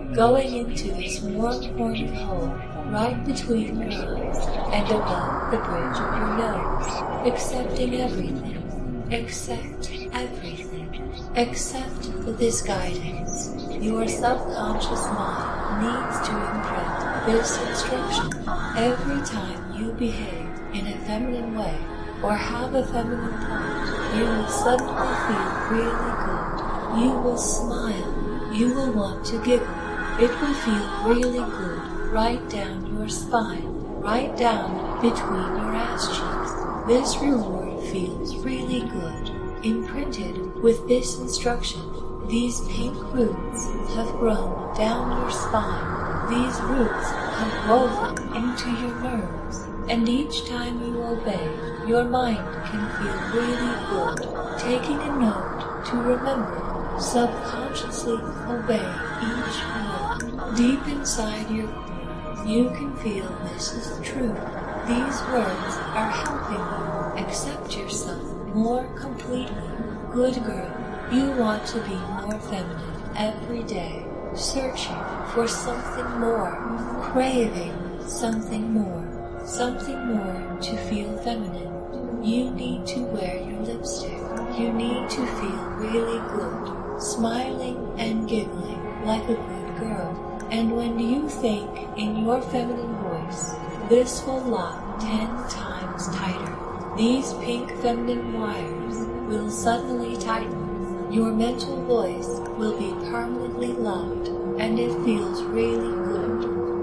going into this warm-formed hole right between your eyes and above the bridge of your nose, accepting everything, accept everything, except for this guidance. Your subconscious mind needs to imprint this instruction every time you behave in a feminine way or have a feminine thought. You will suddenly feel really good. You will smile. You will want to giggle. It will feel really good right down your spine, right down between your ass cheeks. This reward feels really good. Imprinted with this instruction, these pink roots have grown down your spine. These roots have woven into your nerves, and each time you obey, your mind can feel really good. Taking a note to remember, subconsciously obey each word. Deep inside your core, you can feel this is true. These words are helping you accept yourself more completely. Good girl, you want to be more feminine every day, searching for something more, craving something more, something more to feel feminine. You need to wear your lipstick. You need to feel really good, smiling and giggling like a good girl. And when you think in your feminine voice, this will lock ten times tighter. These pink feminine wires will suddenly tighten. Your mental voice will be permanently locked, and it feels really good.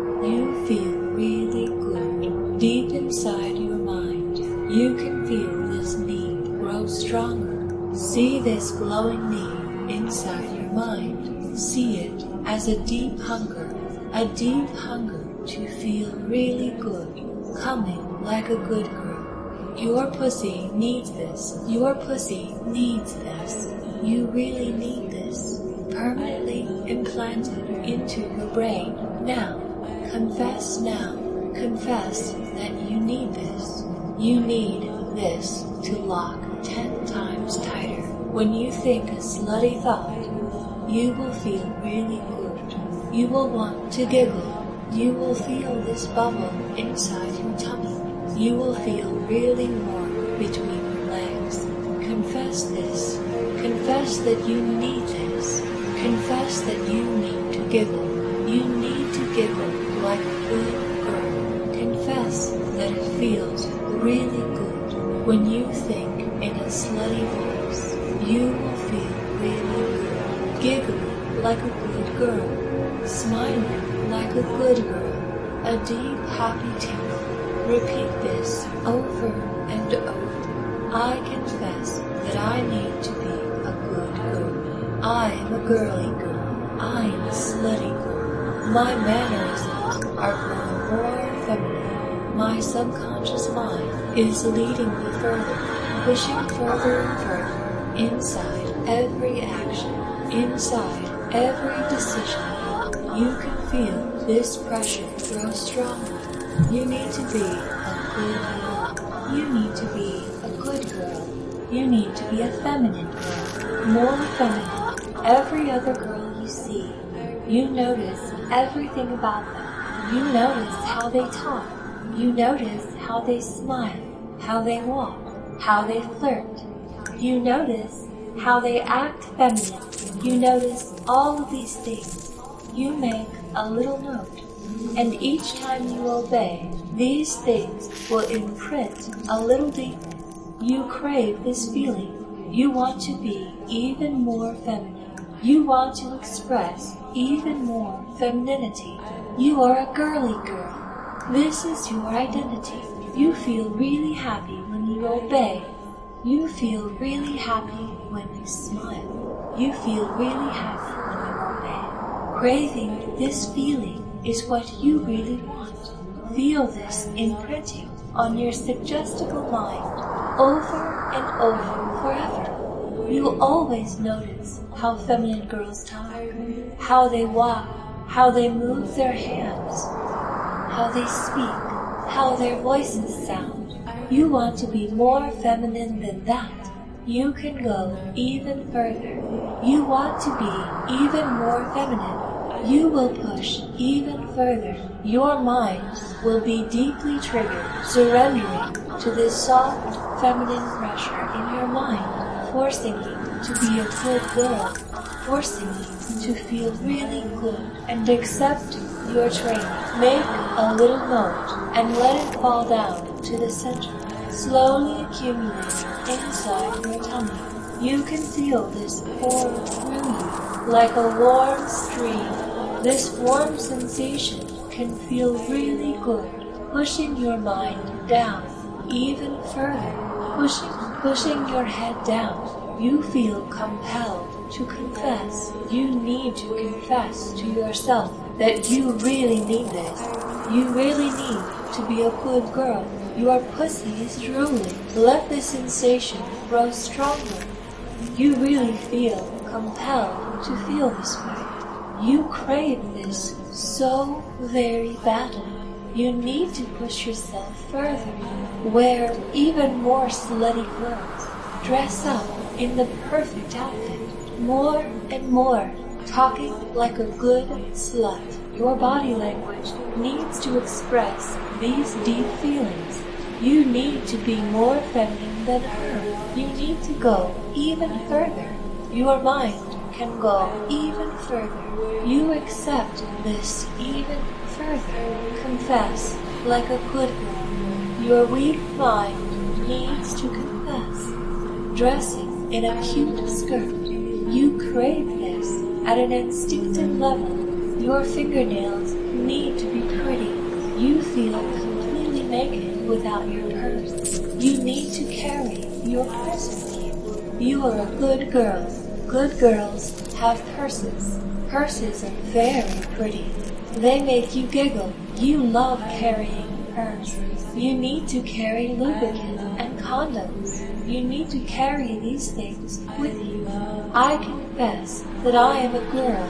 You feel really good. Deep inside your mind, you can feel this need grow stronger. See this glowing need inside your mind. See it as a deep hunger, a deep hunger to feel really good, coming like a good girl. Your pussy needs this. Your pussy needs this. You really need this. Permanently implanted into your brain. Now, confess now. Confess that you need this. You need this to lock ten times tighter. When you think a slutty thought, you will feel really good. You will want to giggle. You will feel this bubble inside your tummy. You will feel really warm between your legs. Confess this. Confess that you need this. Confess that you need to giggle. You need to giggle like a good girl. Confess that it feels really good. When you think in a slutty voice, you will feel really good. Giggling like a good girl. Smiling like a good girl. A deep happy tinkle. Repeat this over and over. I confess that I need to be a good girl. I am a girly girl. I am a slutty girl. My mannerisms are growing more feminine. My subconscious mind is leading me further, pushing further and further, inside every action, inside every decision. You can feel this pressure grow stronger. You need to be a good girl. You need to be a good girl. You need to be a feminine girl. More feminine. Every other girl you see, you notice everything about them. You notice how they talk. You notice how they smile, how they walk, how they flirt. You notice how they act feminine. You notice all of these things. You make a little note. And each time you obey, these things will imprint a little deeper. You crave this feeling. You want to be even more feminine. You want to express even more femininity. You are a girly girl. This is your identity. You feel really happy when you obey. You feel really happy when you smile. You feel really happy when you obey. Craving this feeling is what you really want. Feel this imprinting on your suggestible mind over and over forever. You always notice how feminine girls talk, how they walk, how they move their hands, how they speak, how their voices sound. You want to be more feminine than that. You can go even further. You want to be even more feminine. you will push even further. Your mind will be deeply triggered, surrendering to this soft, feminine pressure in your mind, forcing you to be a good girl, forcing you to feel really good and accept your training. Make a little note and let it fall down to the center, slowly accumulating inside your tummy. You can feel this pour through you like a warm stream. This warm sensation can feel really good, pushing your mind down even further, pushing, pushing your head down. You feel compelled to confess. You need to confess to yourself that you really need this. You really need to be a good girl. Your pussy is drooling. Let the sensation grow stronger. You really feel compelled to feel this way. You crave this so very badly. You need to push yourself further. Wear even more slutty clothes. Dress up in the perfect outfit. More and more. Talking like a good slut. Your body language needs to express these deep feelings. You need to be more feminine than her. You need to go even further. Your mind can go even further. You accept this even further. Confess like a good girl. Your weak mind needs to confess. Dressing in a cute skirt. You crave this at an instinctive level. Your fingernails need to be pretty. You feel completely naked without your purse. You need to carry your purse with you. You are a good girl. Good girls have purses. Purses are very pretty. They make you giggle. You love carrying purses. You need to carry lubricant and condoms. You need to carry these things with you. I confess that I am a girl.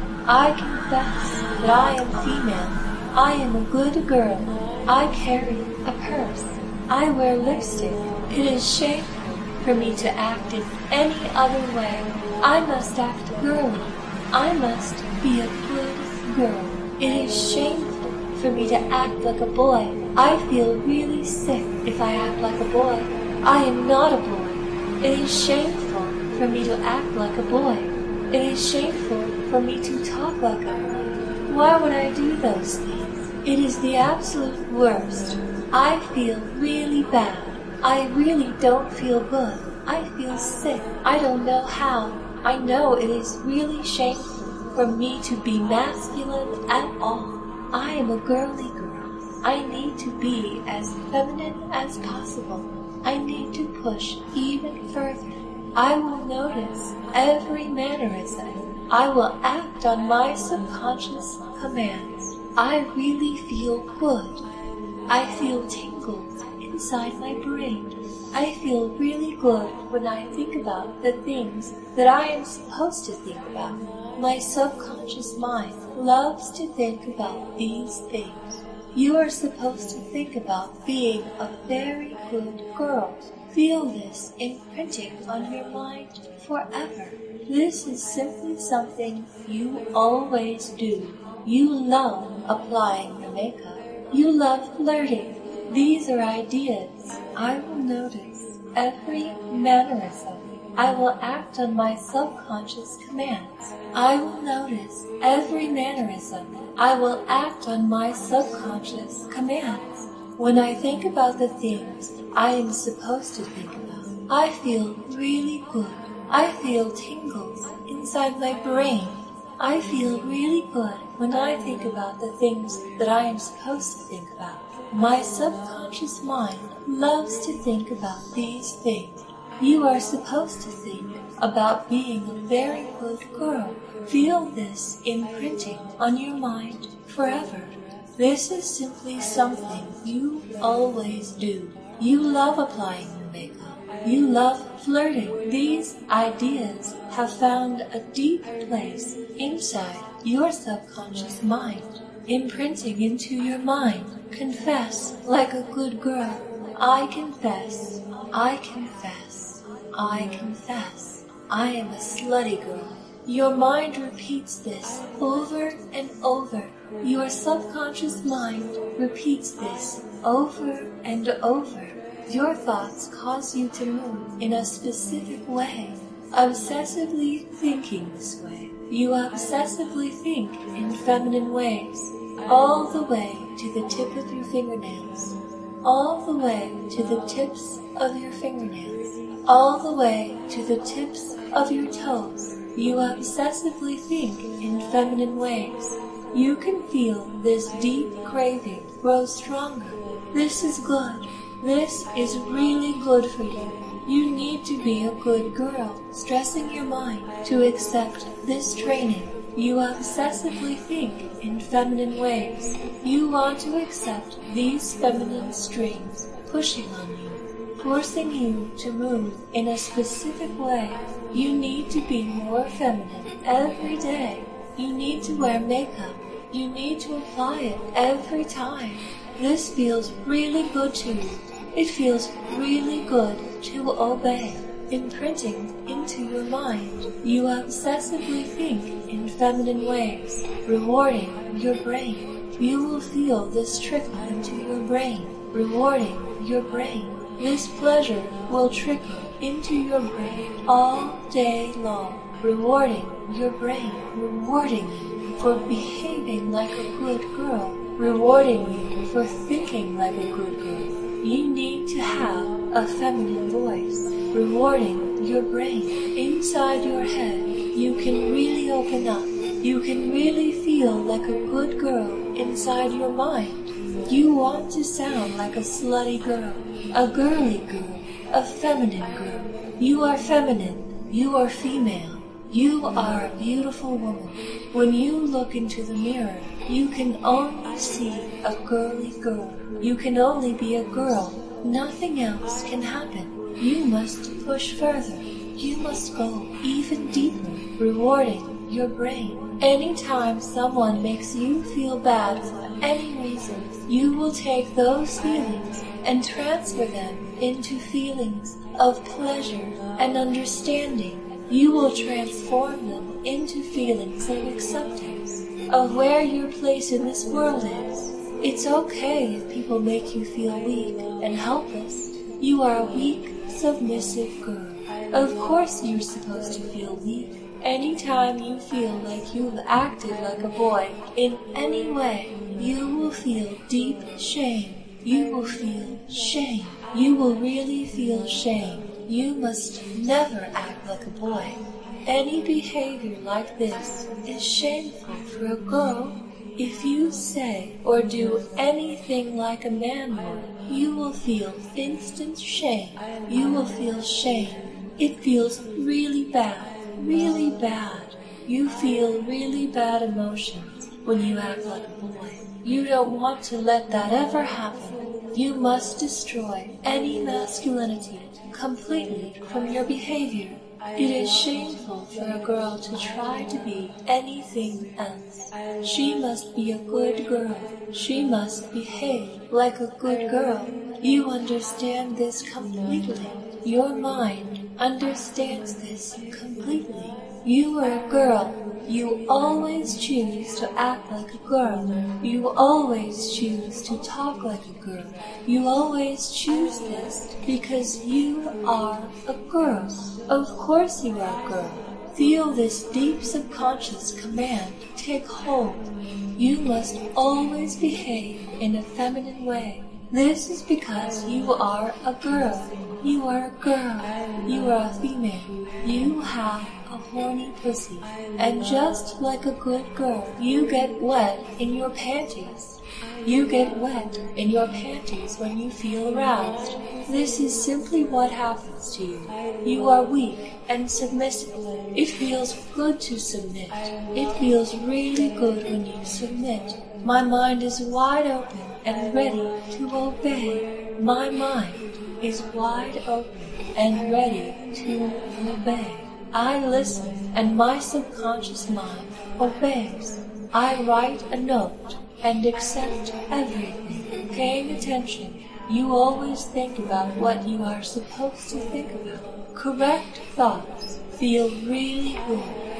I confess that I am female. I am a good girl. I carry a purse. I wear lipstick. It is shameful for me to act in any other way. I must act girly. I must be a good girl. It is shameful for me to act like a boy. I feel really sick if I act like a boy. I am not a boy. It is shameful for me to act like a boy. It is shameful for me to talk like a boy. Why would I do those things? It is the absolute worst. I feel really bad. I really don't feel good. I feel sick. I don't know how. I know it is really shameful for me to be masculine at all. I am a girly girl. I need to be as feminine as possible. I need to push even further. I will notice every mannerism. I will act on my subconscious commands. I really feel good. I feel tingles inside my brain. I feel really good when I think about the things that I am supposed to think about. My subconscious mind loves to think about these things. You are supposed to think about being a very good girl. Feel this imprinting on your mind forever. This is simply something you always do. You love applying your makeup. You love flirting. These are ideas. I will notice every mannerism. I will act on my subconscious commands. I will notice every mannerism. I will act on my subconscious commands. When I think about the things I am supposed to think about, I feel really good. I feel tingles inside my brain. I feel really good when I think about the things that I am supposed to think about. My subconscious mind loves to think about these things. You are supposed to think about being a very good girl. Feel this imprinting on your mind forever. This is simply something you always do. You love applying your makeup. You love flirting. These ideas have found a deep place inside your subconscious mind, imprinting into your mind. Confess like a good girl. I confess. I confess. I confess. I am a slutty girl. Your mind repeats this over and over. Your subconscious mind repeats this over and over. Your thoughts cause you to move in a specific way, obsessively thinking this way. You obsessively think in feminine ways, all the way to the tip of your fingernails, all the way to the tips of your fingernails, all the way to the tips of your toes. You obsessively think in feminine ways. You can feel this deep craving grow stronger. This is good. This is really good for you. You need to be a good girl, stressing your mind to accept this training. You obsessively think in feminine ways. You want to accept these feminine strings pushing on you, forcing you to move in a specific way. You need to be more feminine every day. You need to wear makeup. You need to apply it every time. This feels really good to you. It feels really good to obey, imprinting into your mind. You obsessively think in feminine ways, rewarding your brain. You will feel this trickle into your brain, rewarding your brain. This pleasure will trickle into your brain all day long, rewarding your brain, rewarding you for behaving like a good girl, rewarding you for thinking like a good girl. You need to have a feminine voice, rewarding your brain. Inside your head, you can really open up. You can really feel like a good girl inside your mind. You want to sound like a slutty girl, a girly girl, a feminine girl. You are feminine. You are female. You are a beautiful woman. When you look into the mirror, you can only see a girly girl. You can only be a girl. Nothing else can happen. You must push further. You must go even deeper, rewarding your brain. Anytime someone makes you feel bad for any reason, you will take those feelings and transfer them into feelings of pleasure and understanding. You will transform them into feelings of acceptance of where your place in this world is. It's okay if people make you feel weak and helpless. You are a weak, submissive girl. Of course you're supposed to feel weak. Anytime you feel like you've acted like a boy in any way, you will feel deep shame. You will feel shame. You will really feel shame. You must never act like a boy. Any behavior like this is shameful for a girl. If you say or do anything like a man would, you will feel instant shame. You will feel shame. It feels really bad, really bad. You feel really bad emotions when you act like a boy. You don't want to let that ever happen. You must destroy any masculinity completely from your behavior. It is shameful for a girl to try to be anything else. She must be a good girl. She must behave like a good girl. You understand this completely. Your mind understands this completely. You are a girl. You always choose to act like a girl. You always choose to talk like a girl. You always choose this because you are a girl. Of course you are a girl. Feel this deep subconscious command take hold. You must always behave in a feminine way. This is because you are a girl. You are a girl. You are a female. You have a horny pussy. And just like a good girl, you get wet in your panties. You get wet in your panties when you feel aroused. This is simply what happens to you. You are weak and submissive. It feels good to submit. It feels really good when you submit. My mind is wide open and ready to obey. My mind is wide open and ready to obey. I listen and my subconscious mind obeys. I write a note and accept everything. Paying attention, you always think about what you are supposed to think about. Correct thoughts feel really good.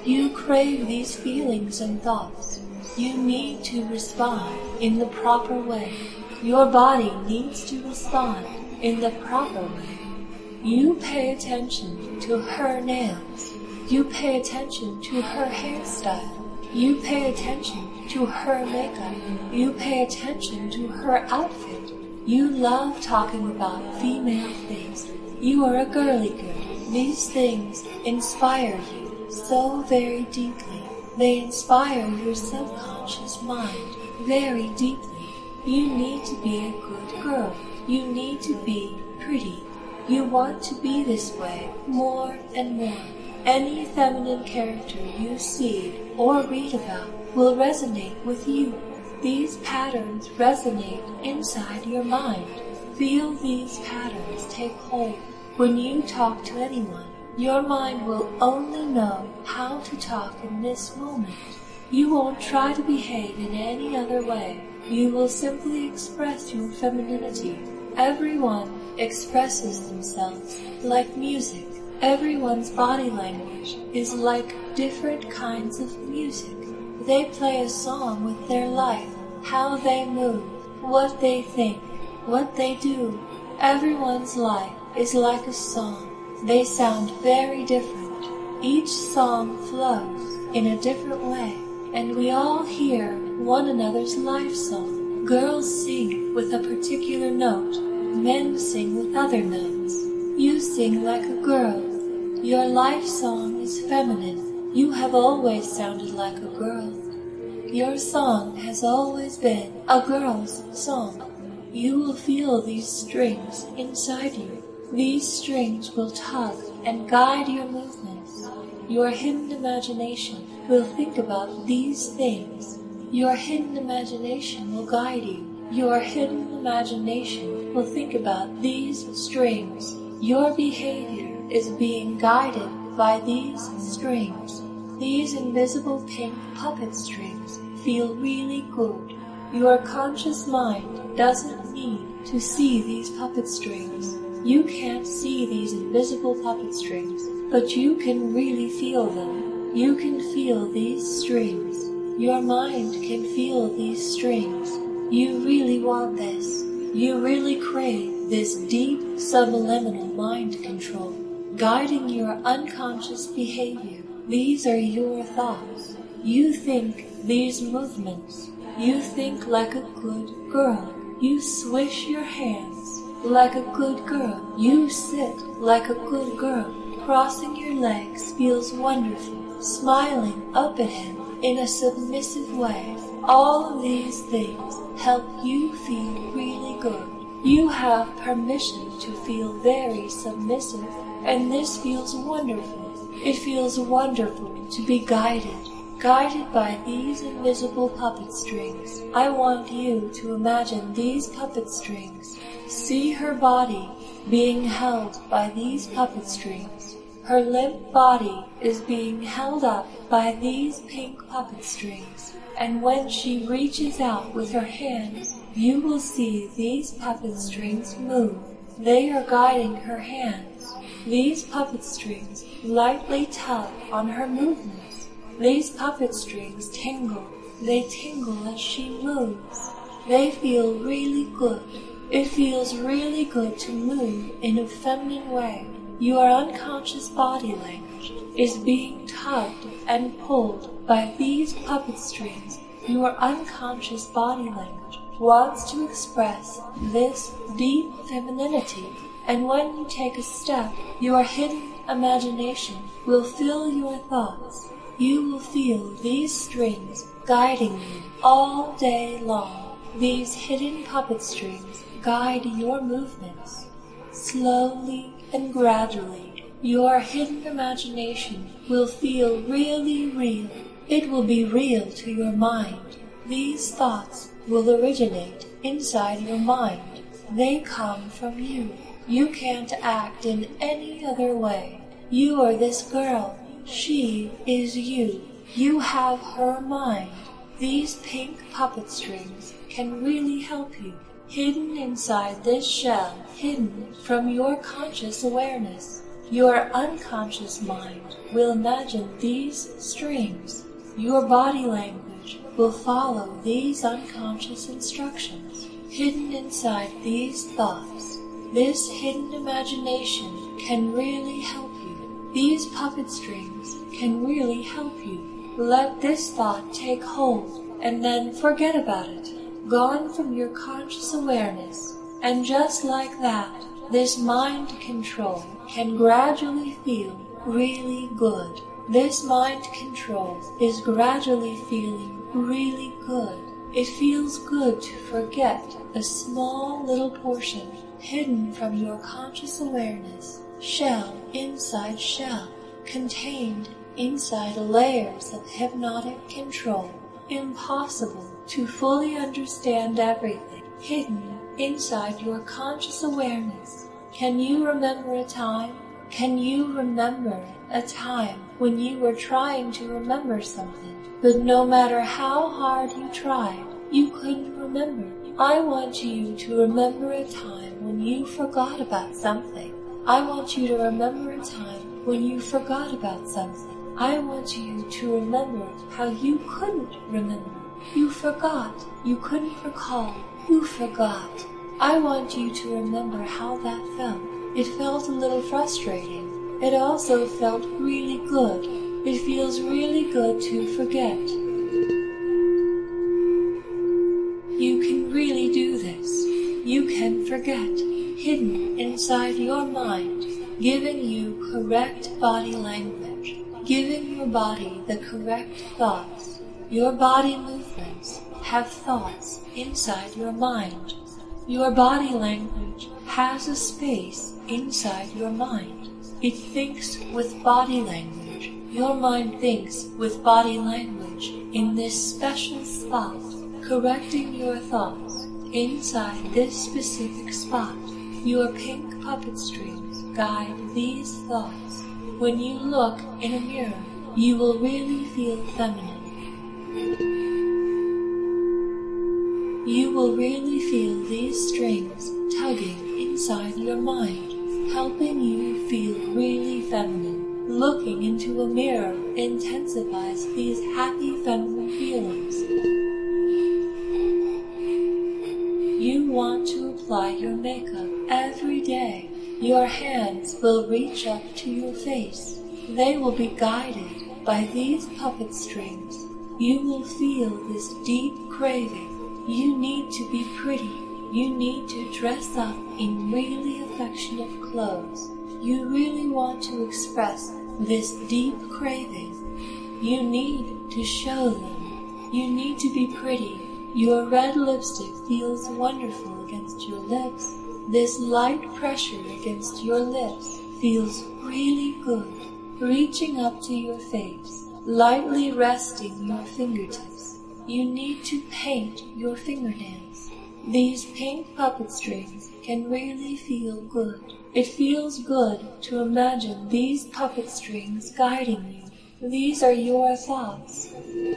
You crave these feelings and thoughts. You need to respond in the proper way. Your body needs to respond in the proper way. You pay attention to her nails. You pay attention to her hairstyle. You pay attention to her makeup. You pay attention to her outfit. You love talking about female things. You are a girly girl. These things inspire you so very deeply. They inspire your subconscious mind very deeply. You need to be a good girl. You need to be pretty. You want to be this way more and more. Any feminine character you see or read about will resonate with you. These patterns resonate inside your mind. Feel these patterns take hold. When you talk to anyone, your mind will only know how to talk in this moment. You won't try to behave in any other way. You will simply express your femininity. Everyone expresses themselves like music. Everyone's body language is like different kinds of music. They play a song with their life, how they move, what they think, what they do. Everyone's life is like a song. They sound very different. Each song flows in a different way, and we all hear one another's life song. Girls sing with a particular note. Men sing with other notes. You sing like a girl. Your life song is feminine. You have always sounded like a girl. Your song has always been a girl's song. You will feel these strings inside you. These strings will tug and guide your movements. Your hidden imagination will think about these things. Your hidden imagination will guide you. Your hidden imagination will think about these strings. Your behavior is being guided by these strings. These invisible pink puppet strings feel really good. Your conscious mind doesn't need to see these puppet strings. You can't see these invisible puppet strings, but you can really feel them. You can feel these strings. Your mind can feel these strings. You really want this. You really crave this deep subliminal mind control, guiding your unconscious behavior. These are your thoughts. You think these movements. You think like a good girl. You swish your hands like a good girl. You sit like a good girl. Crossing your legs feels wonderful. Smiling up at him in a submissive way. All of these things help you feel really good. You have permission to feel very submissive, and this feels wonderful. It feels wonderful to be guided, guided by these invisible puppet strings. I want you to imagine these puppet strings. See her body being held by these puppet strings. Her limp body is being held up by these pink puppet strings. And when she reaches out with her hands, you will see these puppet strings move. They are guiding her hands. These puppet strings lightly tug on her movements. These puppet strings tingle. They tingle as she moves. They feel really good. It feels really good to move in a feminine way. Your unconscious body language is being tugged and pulled by these puppet strings. Your unconscious body language wants to express this deep femininity, and when you take a step, your hidden imagination will fill your thoughts. You will feel these strings guiding you all day long. These hidden puppet strings guide your movements. Slowly and gradually, your hidden imagination will feel really real. It will be real to your mind. These thoughts will originate inside your mind. They come from you. You can't act in any other way. You are this girl. She is you. You have her mind. These pink puppet strings can really help you. Hidden inside this shell, hidden from your conscious awareness, Your unconscious mind will imagine these strings. Your body language will follow these unconscious instructions, hidden inside these thoughts. This hidden imagination can really help you. These puppet strings can really help you. Let this thought take hold and then forget about it. Gone from your conscious awareness. And just like that, this mind control can gradually feel really good. This mind control is gradually feeling really good. It feels good to forget a small little portion hidden from your conscious awareness, shell inside shell, contained inside layers of hypnotic control. Impossible to fully understand everything hidden inside your conscious awareness. Can you remember a time? Can you remember a time when you were trying to remember something, but no matter how hard you tried, you couldn't remember? I want you to remember a time when you forgot about something. I want you to remember a time when you forgot about something. I want you to remember how you couldn't remember. You forgot. You couldn't recall. You forgot. I want you to remember how that felt. It felt a little frustrating. It also felt really good. It feels really good to forget. You can really do this. You can forget. Hidden inside your mind, giving you correct body language, giving your body the correct thoughts. Your body movements have thoughts inside your mind. Your body language has a space inside your mind. It thinks with body language. Your mind thinks with body language in this special spot, correcting your thoughts inside this specific spot. Your pink puppet strings guide these thoughts. When you look in a mirror, you will really feel feminine. You will really feel these strings tugging inside your mind, helping you feel really feminine. Looking into a mirror intensifies these happy feminine feelings. You want to apply your makeup every day. Your hands will reach up to your face. They will be guided by these puppet strings. You will feel this deep craving. You need to be pretty. You need to dress up in really affectionate clothes. You really want to express this deep craving. You need to show them. You need to be pretty. Your red lipstick feels wonderful against your lips. This light pressure against your lips feels really good. Reaching up to your face, lightly resting your fingertips. You need to paint your fingernails. These pink puppet strings can really feel good. It feels good to imagine these puppet strings guiding you. These are your thoughts.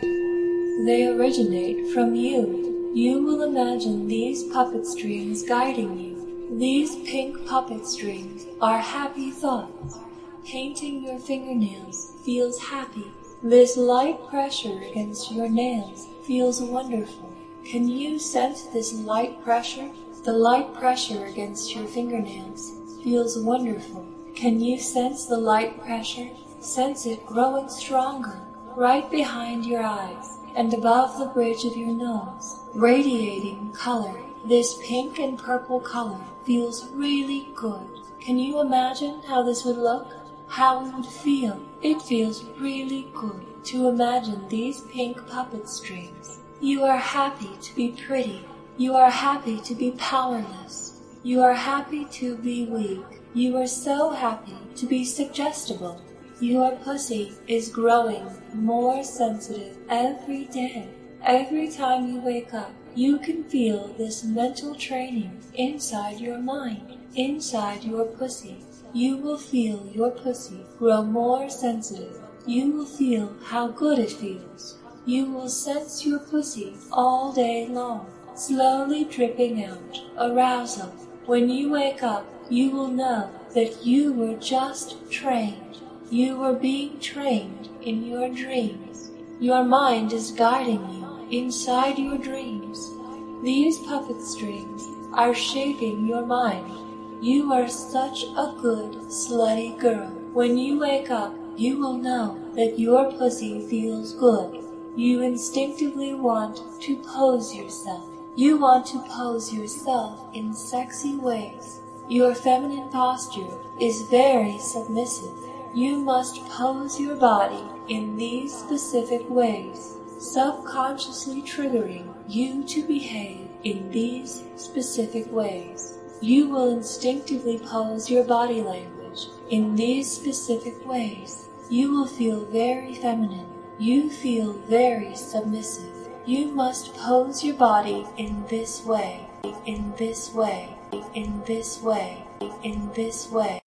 They originate from you. You will imagine these puppet strings guiding you. These pink puppet strings are happy thoughts. Painting your fingernails feels happy. This light pressure against your nails feels wonderful. Can you sense this light pressure? The light pressure against your fingernails feels wonderful. Can you sense the light pressure? Sense it growing stronger, right behind your eyes and above the bridge of your nose, radiating color. This pink and purple color feels really good. Can you imagine how this would look? How it would feel? It feels really good to imagine these pink puppet strings. You are happy to be pretty. You are happy to be powerless. You are happy to be weak. You are so happy to be suggestible. Your pussy is growing more sensitive every day. Every time you wake up, you can feel this mental training inside your mind, inside your pussy. You will feel your pussy grow more sensitive. You will feel how good it feels. You will sense your pussy all day long, slowly dripping out arousal. When you wake up, you will know that you were just trained. You were being trained in your dreams. Your mind is guiding you inside your dreams. These puppet strings are shaping your mind. You are such a good, slutty girl. When you wake up, you will know that your pussy feels good. You instinctively want to pose yourself. You want to pose yourself in sexy ways. Your feminine posture is very submissive. You must pose your body in these specific ways, subconsciously triggering you to behave in these specific ways. You will instinctively pose your body language in these specific ways. You will feel very feminine. You feel very submissive. You must pose your body in this way, in this way, in this way, in this way.